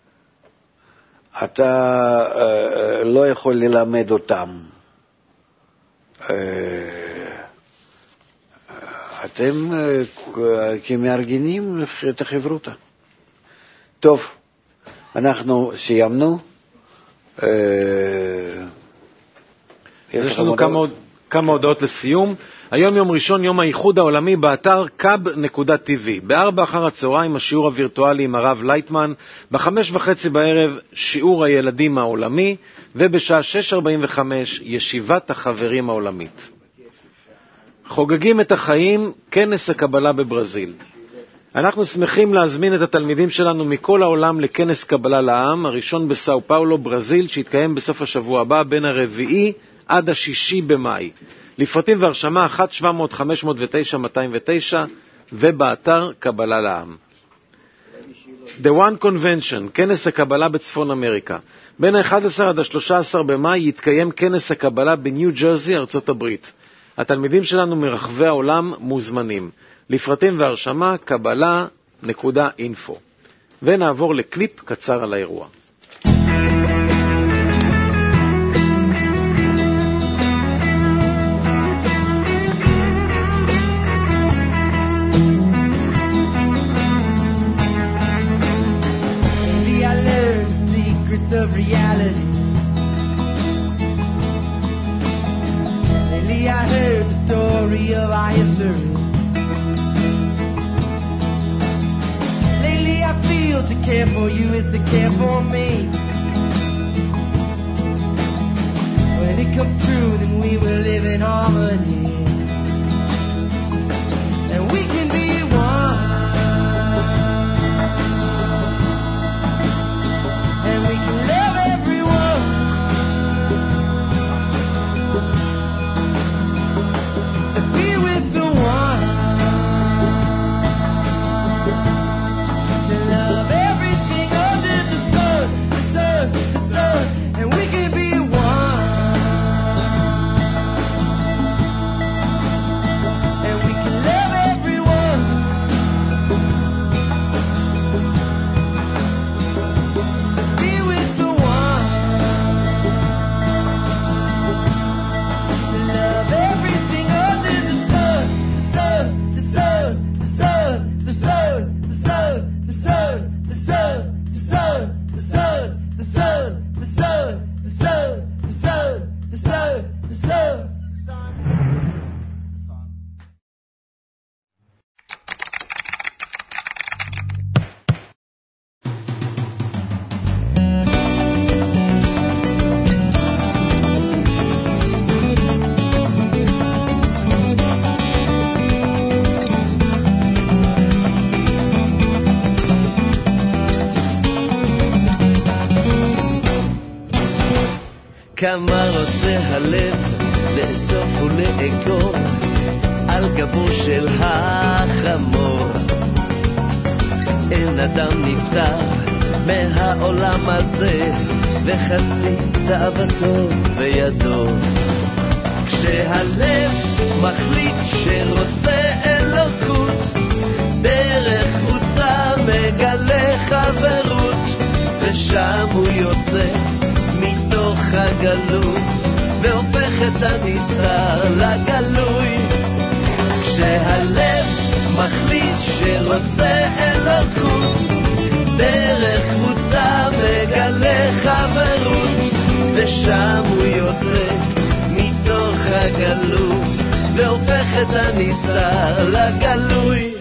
אתה אה, לא יכול ללמד אותם. אה, אתם אה, כמארגנים את החברותה. טוב, אנחנו סיימנו. אה, יש לנו כמה, כמה הודעות לסיום. היום יום ראשון, יום האיחוד העולמי, באתר קאב נקודה טי וי. בארבע אחר הצהריים השיעור הווירטואלי עם הרב לייטמן, בחמש וחצי בערב שיעור הילדים העולמי, ובשעה שש ארבעים וחמש ישיבת החברים העולמית. חוגגים את החיים, כנס הקבלה בברזיל. אנחנו שמחים להזמין את התלמידים שלנו מכל העולם לכנס קבלה לעם, הראשון בסאו פאולו, ברזיל, שיתקיים בסוף השבוע הבא בין הרביעי עד השישי במאי. לפרטים והרשמה אחת שבע מאות חמש מאות ותשע מאתיים ותשע ובאתר קבלה לעם. The One Convention, כנס הקבלה בצפון אמריקה. בין ה-אחד עשר עד ה-שלושה עשר במאי יתקיים כנס הקבלה בניו ג'רזי, ארצות הברית. התלמידים שלנו מרחבי העולם מוזמנים. לפרטים והרשמה קבלה נקודה אינפו. ונעבור לקליפ קצר על האירוע. Of reality. Lately I heard the story of our history. Lately I feel to care for you is to care for me. When it comes true, then we will live in harmony, and we can be one. And we can love everyone. To be with the one. כמה רוצה הלב לאסוף ולאגור על גבו של החמור. אין אדם נפטר מהעולם הזה וחצי תאוותו בידו. כשהלב מחליט שרוצה אלוקות, דרך חוצה מגלה חברות, ושם הוא יוצא מתוך הגלות והופך את הנסתר לגלוי. כשהלב מחליט שרוצה אלוקות, דרך חוצה מגלה חברות, ושם הוא יוצא מתוך הגלות והופך את הנסתר לגלוי.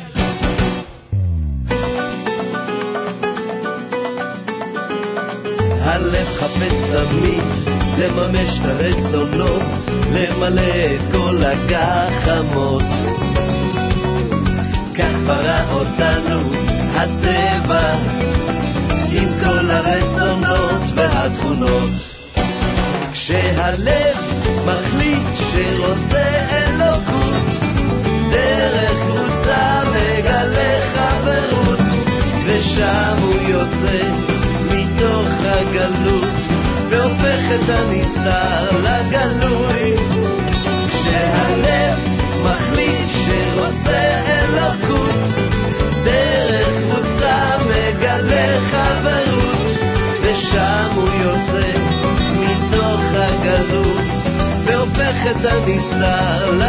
הלב חפץ תמיד לממש את הרצונות, למלא את כל הגחמות. כך ברא אותנו הטבע עם כל הרצונות והתכונות. כשהלב מחליט שרוצה אלוקות, דרך חוצה מגלה חברות, ושם הוא יוצא מתוך הגלות והופך את הנסתר לגלוי. כשהלב מחליט שרוצה אלוקות, דרך חוצה מגלה חברות, ושם הוא יוצא מתוך הגלות והופך את הנסתר לגלוי.